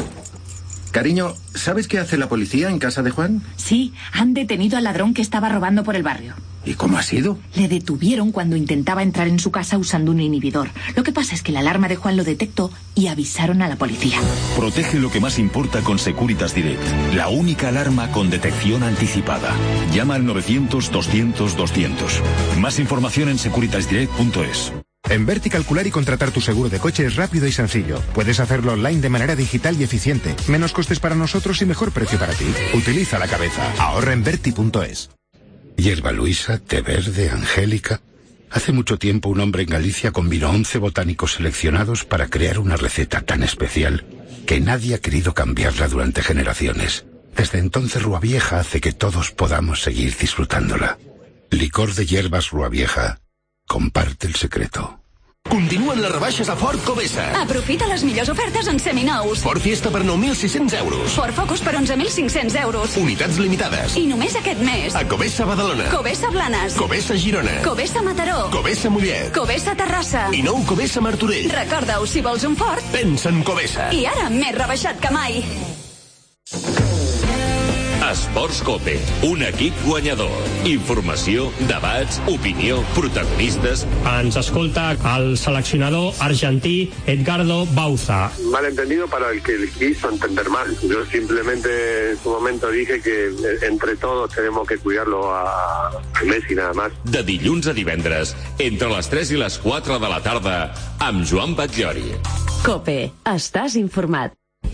Cariño, ¿sabes qué hace la policía en casa de Juan? Sí, han detenido al ladrón que estaba robando por el barrio. ¿Y cómo ha sido? Le detuvieron cuando intentaba entrar en su casa usando un inhibidor. Lo que pasa es que la alarma de Juan lo detectó y avisaron a la policía. Protege lo que más importa con Securitas Direct. La única alarma con detección anticipada. Llama al novecientos doscientos doscientos. Más información en securitas direct punto es. En Verti calcular y contratar tu seguro de coche es rápido y sencillo. Puedes hacerlo online de manera digital y eficiente. Menos costes para nosotros y mejor precio para ti. Utiliza la cabeza. Ahorra en verti punto es. Hierba Luisa, té verde, angélica. Hace mucho tiempo un hombre en Galicia combinó once botánicos seleccionados para crear una receta tan especial que nadie ha querido cambiarla durante generaciones. Desde entonces Rua Vieja hace que todos podamos seguir disfrutándola. Licor de hierbas Rua Vieja. Comparte el secreto. Continuen les rebaixes a Ford Covesa. Aprofita les millors ofertes en seminous. Ford Fiesta per nou mil sis-cents euros. Ford Focus per onze mil cinc-cents euros. Unitats limitades. I només aquest mes. A Covesa Badalona. Covesa Blanes. Covesa Girona. Covesa Mataró. Covesa Mollet. Covesa Terrassa. I nou Covesa Martorell. Recorda-ho, si vols un Ford, pensa en Covesa. I ara més rebaixat que mai. Esport Esports Cope, un equip guanyador. Informació, debats, opinió, protagonistes. Ens escolta el seleccionador argentí Edgardo Bauza. Malentendido para el que quiso entender mal. Yo simplemente en su momento dije que entre todos tenemos que cuidarlo a Messi nada más. De dilluns a divendres, entre les tres i les quatre de la tarda, amb Joan Batllori. Cope, estàs informat.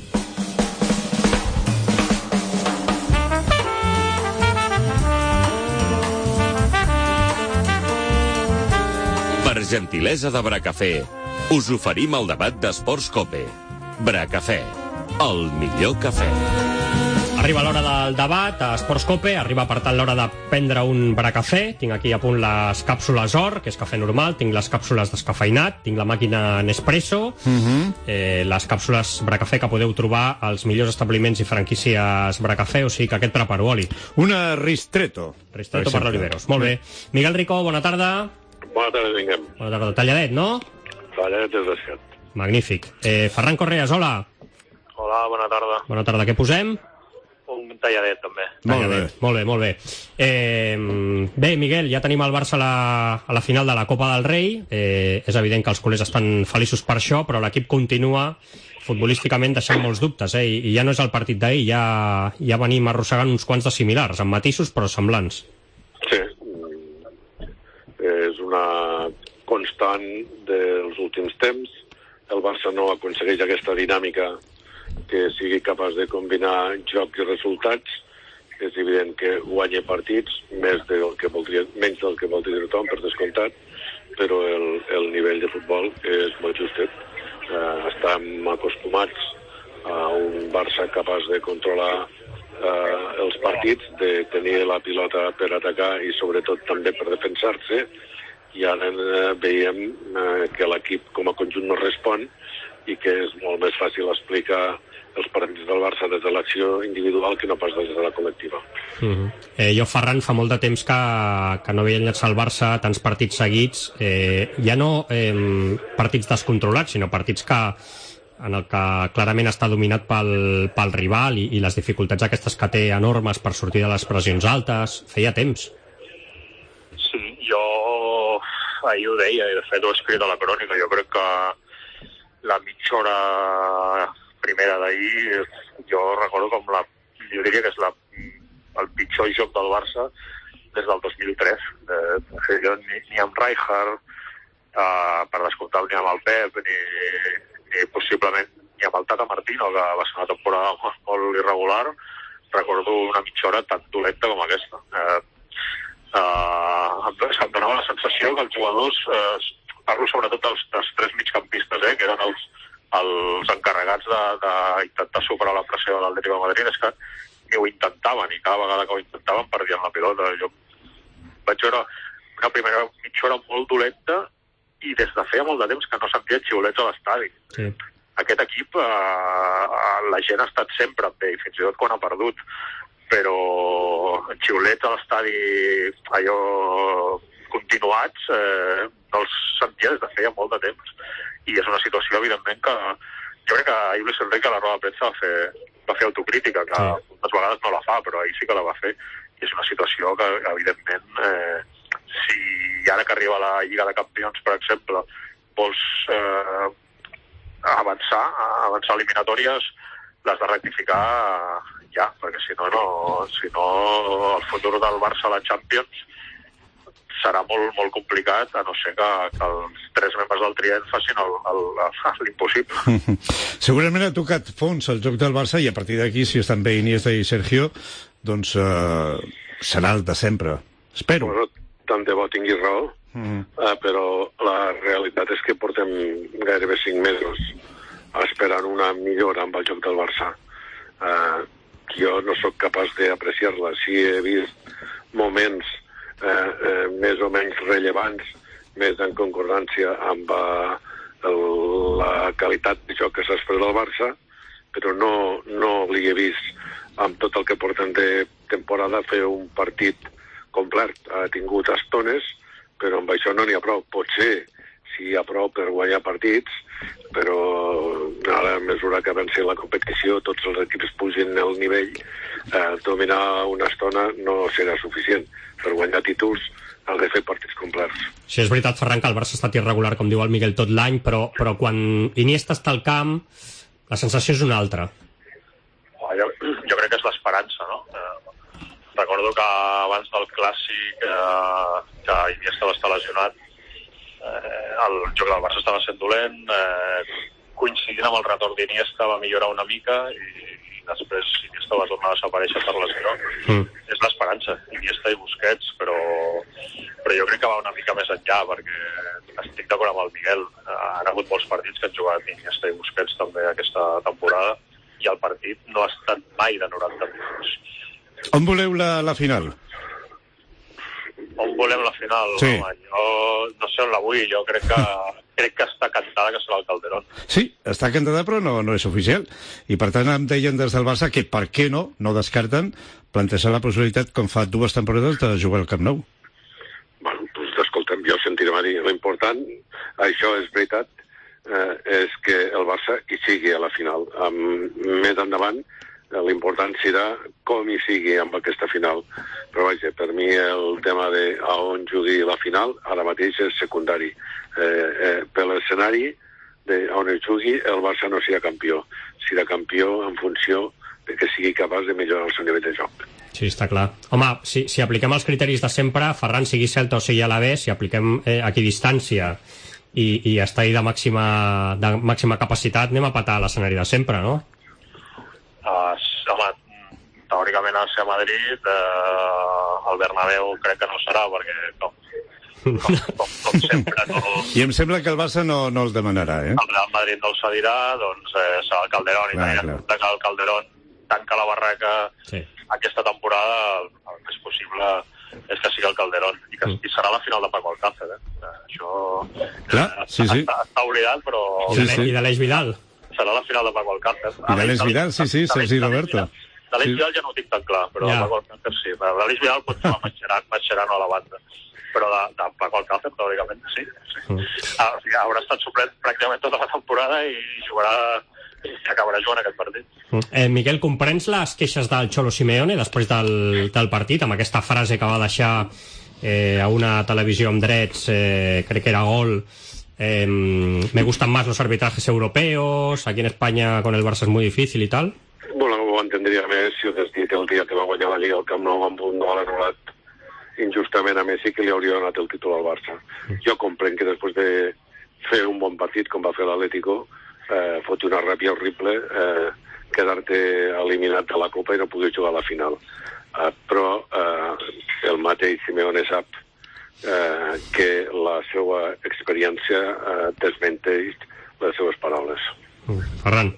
Per gentilesa de Bracafé, us oferim el debat d'Esports Cope. Bracafé, el millor cafè. Arriba l'hora del debat a Esports Cope, arriba per tant l'hora de prendre un bracafè. Tinc aquí a punt les càpsules Or, que és cafè normal, tinc les càpsules descafeinat, tinc la màquina Nespresso, uh-huh. eh, les càpsules bracafè que podeu trobar als millors establiments i franquícies bracafè, o sigui que aquest preparo, Oli. Una Ristretto. Ristretto per, per l'Oliveros, molt bé. Miguel Ricó, bona tarda. Bona tarda, vinguem. Bona tarda, talladet, no? Talladet és descat. Magnífic. Eh, Ferran Correas, hola. Hola, bona tarda. Bona tarda, què posem? Un talladet, també. Talladet. Molt bé, molt bé. Eh, bé, Miguel, ja tenim el Barça a la, a la final de la Copa del Rei. Eh, és evident que els culers estan feliços per això, però l'equip continua futbolísticament deixant molts dubtes, eh? I, i ja no és el partit d'ahir, ja, ja venim arrossegant uns quants de similars, amb matisos però semblants. Sí, és una constant dels últims temps. El Barça no aconsegueix aquesta dinàmica que sigui capaç de combinar joc i resultats. És evident que guanya partits més del que voldria, menys del que voldria tothom, per descomptat, però el, el nivell de futbol és molt justet. Eh, estem acostumats a un Barça capaç de controlar eh, els partits, de tenir la pilota per atacar i sobretot també per defensar-se, i ara eh, veiem eh, que l'equip com a conjunt no respon i que és molt més fàcil explicar els partits del Barça des de l'acció individual que no pas des de la col·lectiva. Uh-huh. eh, jo, Ferran, fa molt de temps que, que no veia enllaçar el Barça tants partits seguits, eh, ja no eh, partits descontrolats, sinó partits que en el que clarament està dominat pel, pel rival i, i les dificultats aquestes que té enormes per sortir de les pressions altes. Feia temps. Sí, jo ahir ho deia, i de fet ho he escrit a la crònica. Jo crec que la mitja hora primera d'ahir, jo recordo com la, jo diria que és la, el pitjor joc del Barça des del dos mil tres. Eh, jo ni, ni amb Rijkaard, eh, per descomptar ni amb el Pep, ni, ni possiblement ni amb el Tata Martino, que va ser una temporada molt, molt irregular, recordo una mitja hora tan dolenta com aquesta. Eh, eh, em, em donava la sensació que els jugadors, eh, parlo sobretot dels, dels tres migcampistes, eh, que eren els els encarregats d'intentar superar la pressió de l'Atlético de Madrid, és que ni ho intentaven, i cada vegada que ho intentaven perdien la pilota. Jo vaig veure una primera mitja hora molt dolenta i des de feia molt de temps que no sentia xiulets a l'estadi. Sí. Aquest equip, eh, la gent ha estat sempre amb ell, fins i tot quan ha perdut, però xiulets a l'estadi allò continuats eh, no els sentia des de feia molt de temps. I és una situació, evidentment, que jo crec que ahir Luis Enrique a la roda de premsa va fer, va fer autocrítica, que sí. Moltes vegades no la fa, però ahir sí que la va fer. I és una situació que, evidentment, eh, si ara que arriba la Lliga de Campions, per exemple, vols eh, avançar, avançar eliminatòries, l'has de rectificar ja, perquè si no, no, si no el futur del Barça a la Champions serà molt, molt complicat, a no ser que, que els tres membres del Trient facin l'impossible. Segurament ha tocat fons el joc del Barça i a partir d'aquí, si estan bé Iniesta i Sergio, doncs uh, serà el de sempre. Espero. Bueno, tant de bo tingui raó, mm. uh, però la realitat és que portem gairebé cinc mesos esperant una millora amb el joc del Barça. Uh, jo no sóc capaç d'apreciar-la. Sí, he vist moments Eh, eh, més o menys rellevants, més en concordància amb eh, el, la qualitat de joc que s'espera del Barça, però no, no li he vist amb tot el que porten de temporada fer un partit complet. Ha tingut estones, però amb això no n'hi ha prou. Potser sí hi ha prou per guanyar partits, però a la mesura que avanci la competició tots els equips pugin el nivell, eh, dominar una estona no serà suficient. Per guanyar títols has de fer partits complets. Sí, és veritat, Ferran, que el Barça ha estat irregular, com diu el Miguel, tot l'any, però, però quan Iniesta està al camp, la sensació és una altra. Oh, jo, jo crec que és l'esperança, no? Eh, recordo que abans del Clàssic, eh, que Iniesta va estar lesionat, eh, el joc del Barça estava sent dolent, eh, coincidint amb el retorn d'Iniesta va millorar una mica i, i després Iniesta va tornar a desaparèixer per lesió. Mm. És l'esperança, Iniesta i Busquets, però, però jo crec que va una mica més enllà, perquè estic d'acord amb el Miguel. Han hagut molts partits que han jugat Iniesta i Busquets també aquesta temporada i el partit no ha estat mai de noranta minuts. On voleu la, la final? On volem la final? Sí. Home, jo no sé on la vull, jo crec que crec que està cantada que serà el Calderón. Sí, està cantada però no, no és oficial. I per tant em deien des del Barça que per què no, no descarten plantejar la possibilitat, com fa dues temporades, de jugar al Camp Nou. Bueno, doncs escolta'm, jo sentirem a dir, l'important, això és veritat, eh, és que el Barça hi sigui a la final. Um, més endavant, l'important serà com hi sigui amb aquesta final. Però vaja, per mi el tema de a on jugui la final ara mateix és secundari. Eh, eh, per l'escenari de on es jugui, el Barça no serà campió. Serà campió en funció de que sigui capaç de millorar el seu nivell de joc. Sí, està clar. Home, si, si apliquem els criteris de sempre, Ferran, sigui Celta o sigui Alavés, si apliquem eh, aquí distància i, i estadi de màxima, de màxima capacitat, anem a patar l'escenari de sempre, no? Uh, home, teòricament al ser a Madrid, uh, el Bernabéu crec que no serà, perquè com, com, com, com sempre no... I em sembla que el Barça no, no els demanarà, eh? El Real Madrid no el cedirà, doncs eh, serà el Calderón, i tenint en compte que el Calderón tanca la barraca sí. aquesta temporada, el, el més possible és que sigui el Calderón, i que i serà la final de Paco Alcácer, eh? Això clar, sí, sí. Està, està oblidat, però... Sí, sí. I de l'Eix Vidal. Serà la final de Paco Alcácer. I de l'Eix Vidal, sí, sí, Sergi Roberto. De l'Eix Vidal ja no ho tinc tan clar, però ja. De Paco Alcácer sí. De l'Eix Vidal pot jugar Mascherano a la banda, però de, de Paco Alcácer, teòricament, sí. sí. Mm. Ah, o sigui, haurà estat suplent pràcticament tota la temporada i jugarà i acabarà jugant aquest partit. Eh, Miquel, comprens les queixes del Cholo Simeone després del, del partit, amb aquesta frase que va deixar eh, a una televisió amb drets, eh, crec que era Gol, eh, me gustan más los arbitrajes europeos, aquí en España con el Barça es muy difícil y tal? Bueno, ho entendria més si ho hagués dit el dia que va guanyar la Lliga al Camp Nou amb un gol anul·lat injustament a Messi, que li hauria donat el títol al Barça. Jo comprenc que després de fer un bon partit com va fer l'Atlético, eh, fot una ràbia horrible, eh, quedar-te eliminat de la Copa i no poder jugar a la final. Eh, però eh, el mateix Simeone sap eh, que la seva experiència eh, desmenteix les seves paraules. Mm. Ferran.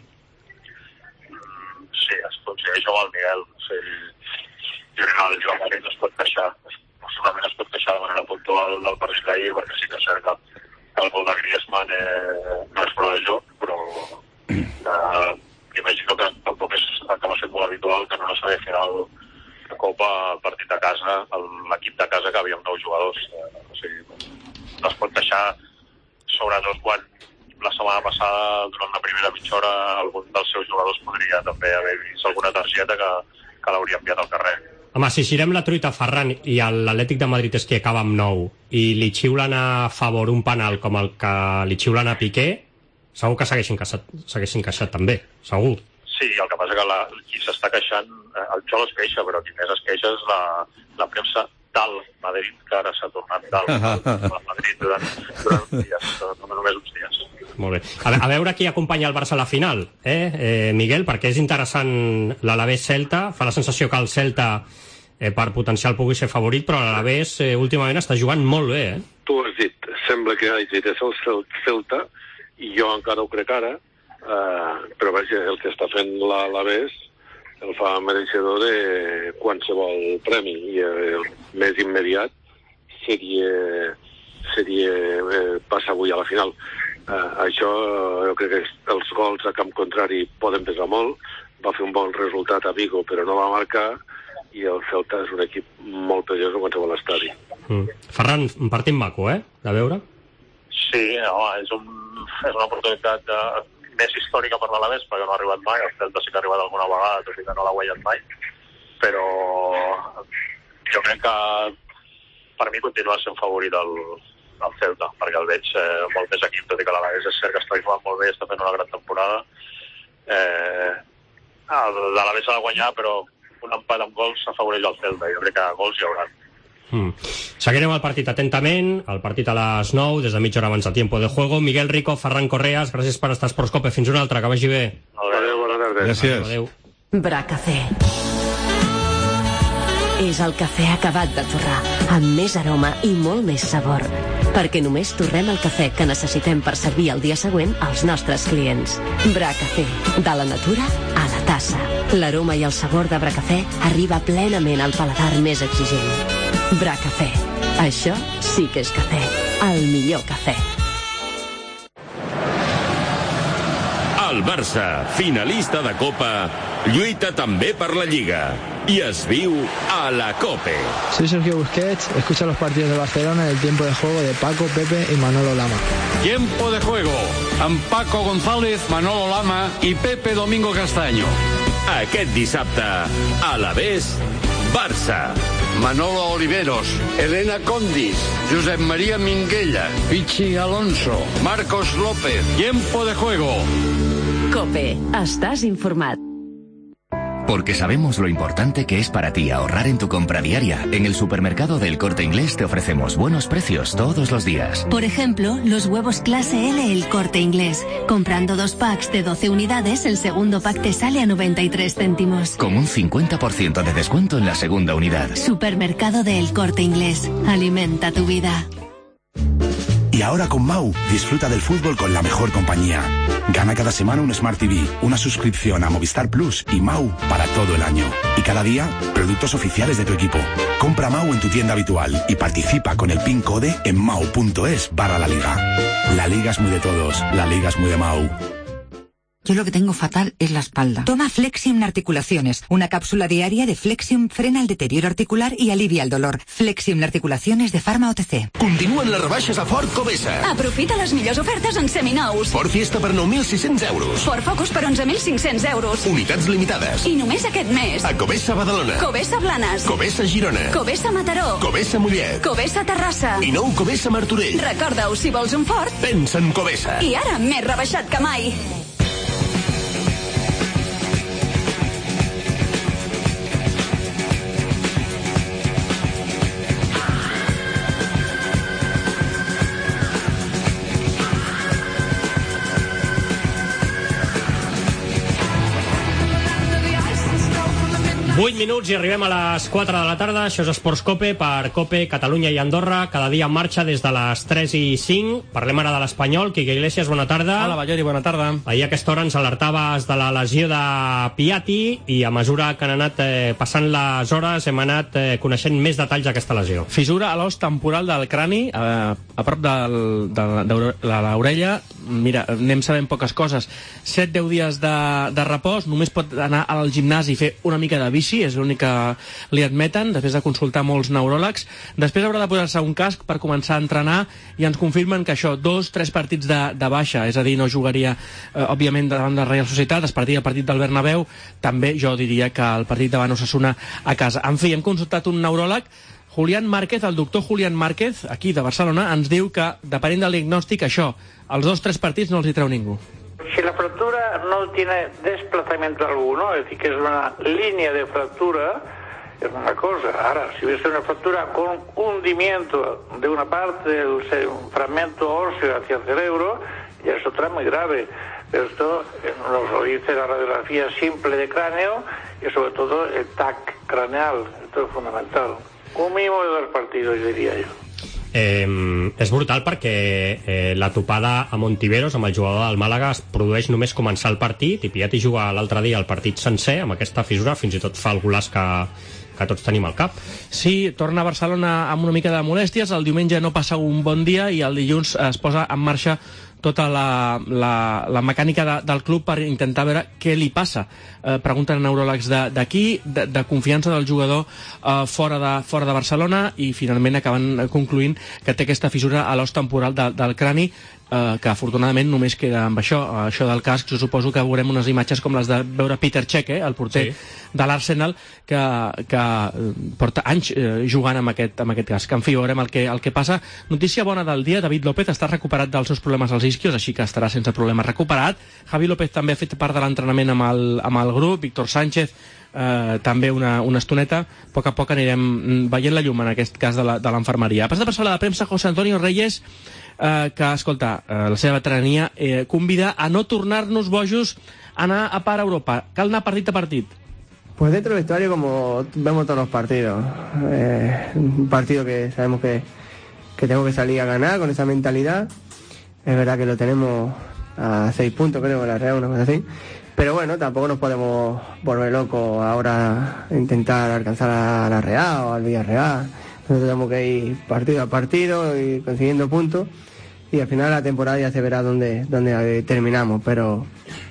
Sí, es coincideix amb el Miguel. Sí. Jo crec que el Joan Marín no es pot queixar. Possiblement es pot queixar de manera puntual del partit d'ahir, perquè sí que és cert que el gol de Griezmann eh, no és fora de joc, però eh, imagino que tampoc és acaba sent molt habitual que en una semifinal de Copa, el partit de casa, l'equip de casa que havia amb nou jugadors. Eh, o sigui, no es pot deixar, sobretot quan la setmana passada, durant la primera mitja hora, algun dels seus jugadors podria també haver vist alguna targeta que, que l'hauria enviat al carrer. Home, si girem la truita a Ferran i l'Atlètic de Madrid és que acaba amb nou i li xiulen a favor un penal com el que li xiulen a Piqué, segur que s'haguessin queixat, s'haguessin queixat també, segur. Sí, el que passa que la, qui s'està queixant, el Xolo es queixa, però qui més es queixa és la, la premsa del Madrid, que ara s'ha tornat del Madrid durant, durant uns dies, no només uns dies. Molt bé. A, a veure qui acompanya el Barça a la final, eh, eh Miguel, perquè és interessant l'Alavés-Celta, fa la sensació que el Celta eh, per potencial pugui ser favorit, però l'Alavés eh, últimament està jugant molt bé, eh? Tu has dit, sembla que hagi dit és el Celta, i jo encara ho crec ara, eh, però vaja, el que està fent l'Alavés el fa mereixedor de qualsevol premi, i el més immediat seria, seria eh, passar avui a la final. Uh, això, jo crec que els gols a camp contrari poden pesar molt. Va fer un bon resultat a Vigo, però no va marcar, i el Celta és un equip molt perillós en qualsevol estadi. Mm. Ferran, un partit maco, eh?, de veure? Sí, home, és, un, és una oportunitat de, més històrica per l'Alavés, perquè no ha arribat mai. El Celta sí que ha arribat alguna vegada, tot i que no l'ha guanyat mai. però jo crec que per mi continua sent favorit el, el Celta, perquè el veig eh, molt més equip, tot i que l'Alavés és cert que està jugant molt bé, està fent una gran temporada. Eh, L'Alavés ha de guanyar, però un empat amb gols afavoreix el Celta, jo crec que gols hi haurà. Mm. Seguirem el partit atentament, el partit a les nou, des de mitja hora abans de tiempo de juego. Miguel Rico, Ferran Correas, gràcies per estar a Esports Cope. Fins una altra, que vagi bé. Adéu, bona tarda. Gràcies. Adéu. Bracafé. És el cafè acabat de torrar, amb més aroma i molt més sabor. Perquè només torrem el cafè que necessitem per servir el dia següent als nostres clients. Bracafé, de la natura a la tassa. L'aroma i el sabor de Bracafé arriba plenament al paladar més exigent. Bracafé. Això sí que és cafè. El millor cafè. El Barça, finalista de Copa, lluita també per la Lliga i es viu a la COPE. Soy Sergio Busquets, escucha los partidos de Barcelona en el tiempo de juego de Paco, Pepe y Manolo Lama. Tiempo de juego amb Paco González, Manolo Lama i Pepe Domingo Castaño. Aquest dissabte, Alavés, Barça. Manolo Oliveros, Elena Condis, Josep María Minguella, Pichi Alonso, Marcos López. Tiempo de juego. COPE. Estás informat. Porque sabemos lo importante que es para ti ahorrar en tu compra diaria. En el supermercado del Corte Inglés te ofrecemos buenos precios todos los días. Por ejemplo, los huevos clase L El Corte Inglés. Comprando dos packs de doce unidades, el segundo pack te sale a noventa y tres céntimos. Con un cincuenta por ciento de descuento en la segunda unidad. Supermercado del Corte Inglés. Alimenta tu vida. Y ahora con Mau, disfruta del fútbol con la mejor compañía. Gana cada semana un Smart T V, una suscripción a Movistar Plus y Mau para todo el año. Y cada día, productos oficiales de tu equipo. Compra Mau en tu tienda habitual y participa con el PIN code en mau.es barra la liga. La liga es muy de todos, la liga es muy de Mau. Yo lo que tengo fatal es la espalda. Toma Flexium Articulaciones. Una cápsula diaria de Flexium frena el deterioro articular y alivia el dolor. Flexium Articulaciones de Pharma O T C. Continuen les rebaixes a Ford Covesa. Aprofita les millors ofertes en seminous. Ford Fiesta per nou mil sis-cents euros. Ford Focus per onze mil cinc-cents euros. Unitats limitades. I només aquest mes. A Covesa Badalona. Covesa Blanes. Covesa Girona. Covesa Mataró. Covesa Mollet. Covesa Terrassa. I nou Covesa Martorell. Recorda-ho, si vols un Ford, pensa en Covesa. I ara més rebaixat que mai. vuit minuts i arribem a les quatre de la tarda. Això és Esports Cope per Cope, Catalunya i Andorra. Cada dia en marxa des de les tres i cinc. Parlem ara de l'Espanyol. Quique Iglesias, bona tarda. Hola, Ballori, bona tarda. Ahir a aquesta hora ens alertaves de la lesió de Piatti i a mesura que han anat eh, passant les hores hem anat eh, coneixent més detalls d'aquesta lesió. Fissura a l'os temporal del crani, eh, a prop del, de, de, de l'orella. Mira, anem sabent poques coses. set a deu dies de, de repòs, només pot anar al gimnàs i fer una mica de bici, és l'únic que li admeten, després de consultar molts neuròlegs. Després haurà de posar-se un casc per començar a entrenar i ens confirmen que això, dos, tres partits de, de baixa, és a dir, no jugaria, eh, òbviament, davant de Real Societat, es partiria el partit del Bernabéu, també jo diria que el partit davant Osasuna a casa. En fi, hem consultat un neuròleg, Julián Márquez, el doctor Julián Márquez, aquí de Barcelona, ens diu que, depenent del diagnòstic, això, els dos, tres partits no els hi treu ningú. Si la fractura no tiene desplazamiento alguno, es decir, que es una línea de fractura, es una cosa. Ahora, si hubiese una fractura con hundimiento de una parte del fragmento óseo hacia el cerebro, ya es otra muy grave. Pero esto nos lo dice la radiografía simple de cráneo y sobre todo el T A C craneal. Esto es fundamental. Un mínimo de dos partidos, diría yo. Eh, és brutal perquè eh, la topada a Montiveros amb el jugador del Màlaga es produeix només començar el partit i Piatti juga l'altre dia el partit sencer amb aquesta fissura, fins i tot fa el golaç que, que tots tenim al cap. Sí, torna a Barcelona amb una mica de molèsties, el diumenge no passa un bon dia i el dilluns es posa en marxa tota la, la, la mecànica de, del club per intentar veure què li passa. Eh, pregunten a neuròlegs d'aquí, de, de, de confiança del jugador eh, fora, de, fora de Barcelona i finalment acaben concluint que té aquesta fissura a l'os temporal de, del crani. eh, que afortunadament només queda amb això, això del casc. Jo suposo que veurem unes imatges com les de veure Peter Cech, eh, el porter sí. de l'Arsenal, que, que porta anys eh, jugant amb aquest, amb aquest casc. En fi, veurem el que, el que passa. Notícia bona del dia, David López està recuperat dels seus problemes als isquios, així que estarà sense problemes recuperat. Javi López també ha fet part de l'entrenament amb, el, amb el grup, Víctor Sánchez eh, també una, una estoneta. A poc a poc anirem veient la llum en aquest cas de l'enfermeria. Ha passat per sala de premsa José Antonio Reyes, eh, que, escolta, eh, la seva veterania eh, convida a no tornar-nos bojos a anar a par a Europa. Cal anar partit a partit. Pues dentro del vestuario, como vemos todos los partidos, eh, un partido que sabemos que, que tengo que salir a ganar con esa mentalidad. Es verdad que lo tenemos a seis puntos, creo, en la Real, una cosa así. Pero bueno, tampoco nos podemos volver locos ahora intentar alcanzar a la Real o al Villarreal. Nosotros tenemos que ir partido a partido y consiguiendo puntos. Y al final de la temporada ya se verá dónde, dónde terminamos, pero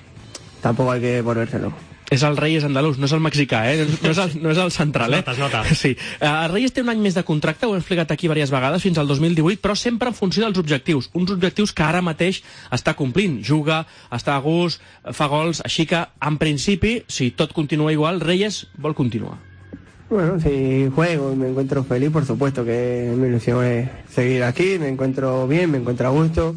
tampoco hay que volverse loco. És el Reyes andalús, no és el mexicà, eh? No és el, no és el central, eh? Es nota, es nota. Sí. El Reyes té un any més de contracte, ho hem explicat aquí diverses vegades, fins al dos mil divuit, però sempre en funció dels objectius. Uns objectius que ara mateix està complint. Juga, està a gust, fa gols, així que, en principi, si tot continua igual, Reyes vol continuar. Bueno, si juego y me encuentro feliz, por supuesto que mi ilusión es seguir aquí, me encuentro bien, me encuentro a gusto,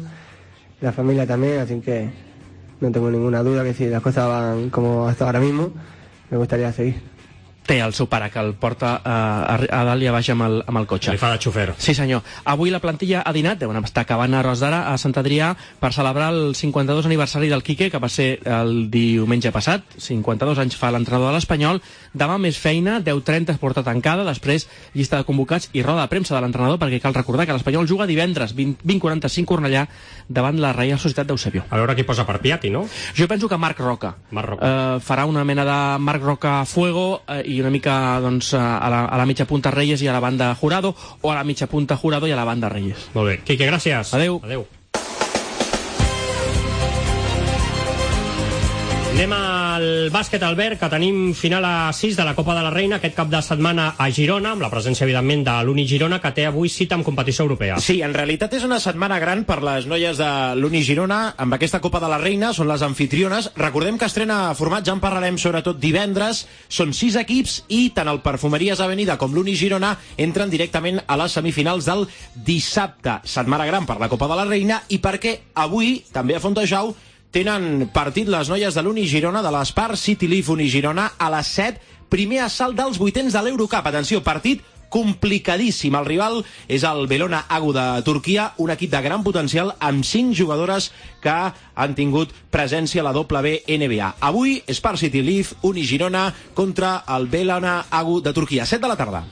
la familia también, así que no tengo ninguna duda que si las cosas van como hasta ahora mismo, me gustaría seguir. Té el seu pare, que el porta a, a dalt i a baix amb el, amb el cotxe. Li fa de xofer. Sí, senyor. Avui la plantilla ha dinat, deuen estar acabant a Hores d'Ara, a Sant Adrià, per celebrar el cinquanta-dos aniversari del Quique, que va ser el diumenge passat. cinquanta-dos anys fa l'entrenador de l'Espanyol. Demà més feina, deu trenta es porta tancada, després llista de convocats i roda de premsa de l'entrenador, perquè cal recordar que l'Espanyol juga divendres, vint quaranta-cinc Cornellà, davant la Reial Societat d'Eusebio. A veure qui posa per Piatti, no? Jo penso que Marc Roca. Marc Roca. Eh, farà una mena de Marc Roca fuego eh, i una mica doncs, a, la, a la mitja punta Reyes i a la banda Jurado, o a la mitja punta Jurado i a la banda Reyes. Molt bé. Quique, gràcies. Adeu. Adeu. Anem al bàsquet, Albert, que tenim final a sis de la Copa de la Reina aquest cap de setmana a Girona, amb la presència, evidentment, de l'Uni Girona, que té avui cita amb competició europea. Sí, en realitat és una setmana gran per les noies de l'Uni Girona. Amb aquesta Copa de la Reina són les anfitriones. Recordem que estrena format, ja en parlarem sobretot divendres. Són sis equips i tant el Perfumeries Avenida com l'Uni Girona entren directament a les semifinals del dissabte. Setmana gran per la Copa de la Reina i perquè avui, també a Fontejau, tenen partit les noies de l'Uni Girona, de l'Espar City Leaf Uni Girona, a les set, primer assalt dels vuitens de l'Eurocup. Atenció, partit complicadíssim. El rival és el Belona Agu de Turquia, un equip de gran potencial amb cinc jugadores que han tingut presència a la W N B A. Avui, Espar City Leaf Uni Girona contra el Belona Agu de Turquia. set de la tarda.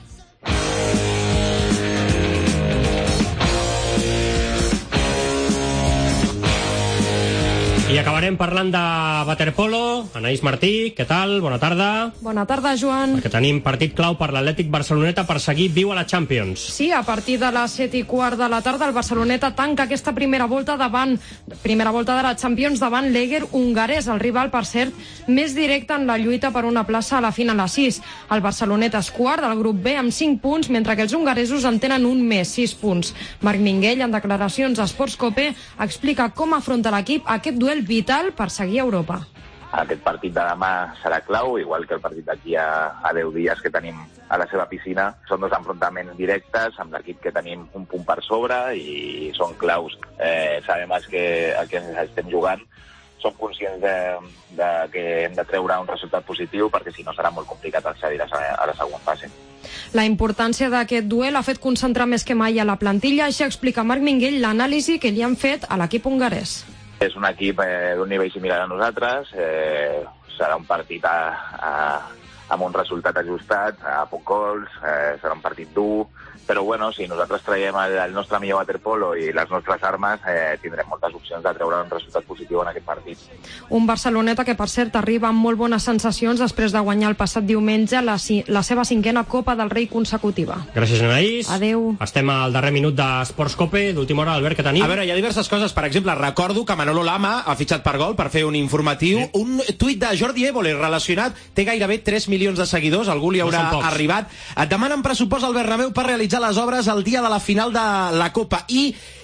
I acabarem parlant de waterpolo. Anaïs Martí, què tal? Bona tarda. Bona tarda, Joan. Perquè tenim partit clau per l'Atlètic Barceloneta per seguir viu a la Champions. Sí, a partir de les set i quart de la tarda el Barceloneta tanca aquesta primera volta davant primera volta de la Champions davant l'Eger hongarès, el rival, per cert, més directe en la lluita per una plaça a la final a sis. El Barceloneta és quart del grup B amb cinc punts, mentre que els hongaresos en tenen un més, sis punts. Marc Minguell, en declaracions a Sports Cope, explica com afronta l'equip aquest duel vital per seguir a Europa. Aquest partit de demà serà clau, igual que el partit d'aquí a, a deu dies que tenim a la seva piscina. Són dos enfrontaments directes amb l'equip que tenim un punt per sobre i són claus. Eh, sabem els que, el que estem jugant. Som conscients de, de que hem de treure un resultat positiu perquè si no serà molt complicat accedir a la següent fase. La importància d'aquest duel ha fet concentrar més que mai a la plantilla, així explica Marc Minguell l'anàlisi que li han fet a l'equip hongarès. És un equip eh, d'un nivell similar a nosaltres, eh, serà un partit a, a, amb un resultat ajustat, a poc gols, eh, serà un partit dur, però bueno, si nosaltres traiem el, el nostre millor waterpolo i les nostres armes, eh, tindrem moltes opcions de treure un resultat positiu en aquest partit. Un Barceloneta que, per cert, arriba amb molt bones sensacions després de guanyar el passat diumenge la, la seva cinquena Copa del Rei consecutiva. Gràcies, Anaïs. Adeu. Estem al darrer minut d'Esports Cope, d'última hora, Albert, que tenim. A veure, hi ha diverses coses. Per exemple, recordo que Manolo Lama ha fitxat per Gol per fer un informatiu. Sí. Un tuit de Jordi Évole relacionat, té gairebé tres milions de seguidors, algú li haurà no arribat. Et demanen pressupost al Bernabéu per realitzar les obres el dia de la final de la Copa i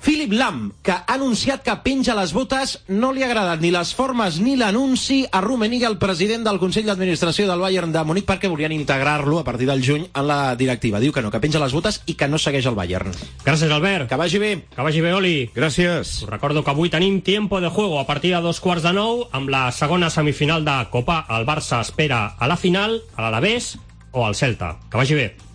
Philip Lahm, que ha anunciat que penja les botes, no li ha agradat ni les formes ni l'anunci a Rummenigge, el president del Consell d'Administració del Bayern de Munic, perquè volien integrar-lo a partir del juny en la directiva. Diu que no, que penja les botes i que no segueix el Bayern. Gràcies, Albert. Que vagi bé. Que vagi bé, Oli. Gràcies. Us recordo que avui tenim tiempo de juego a partir de dos quarts de nou, amb la segona semifinal de Copa. El Barça espera a la final, a l'Alavés o al Celta. Que vagi bé.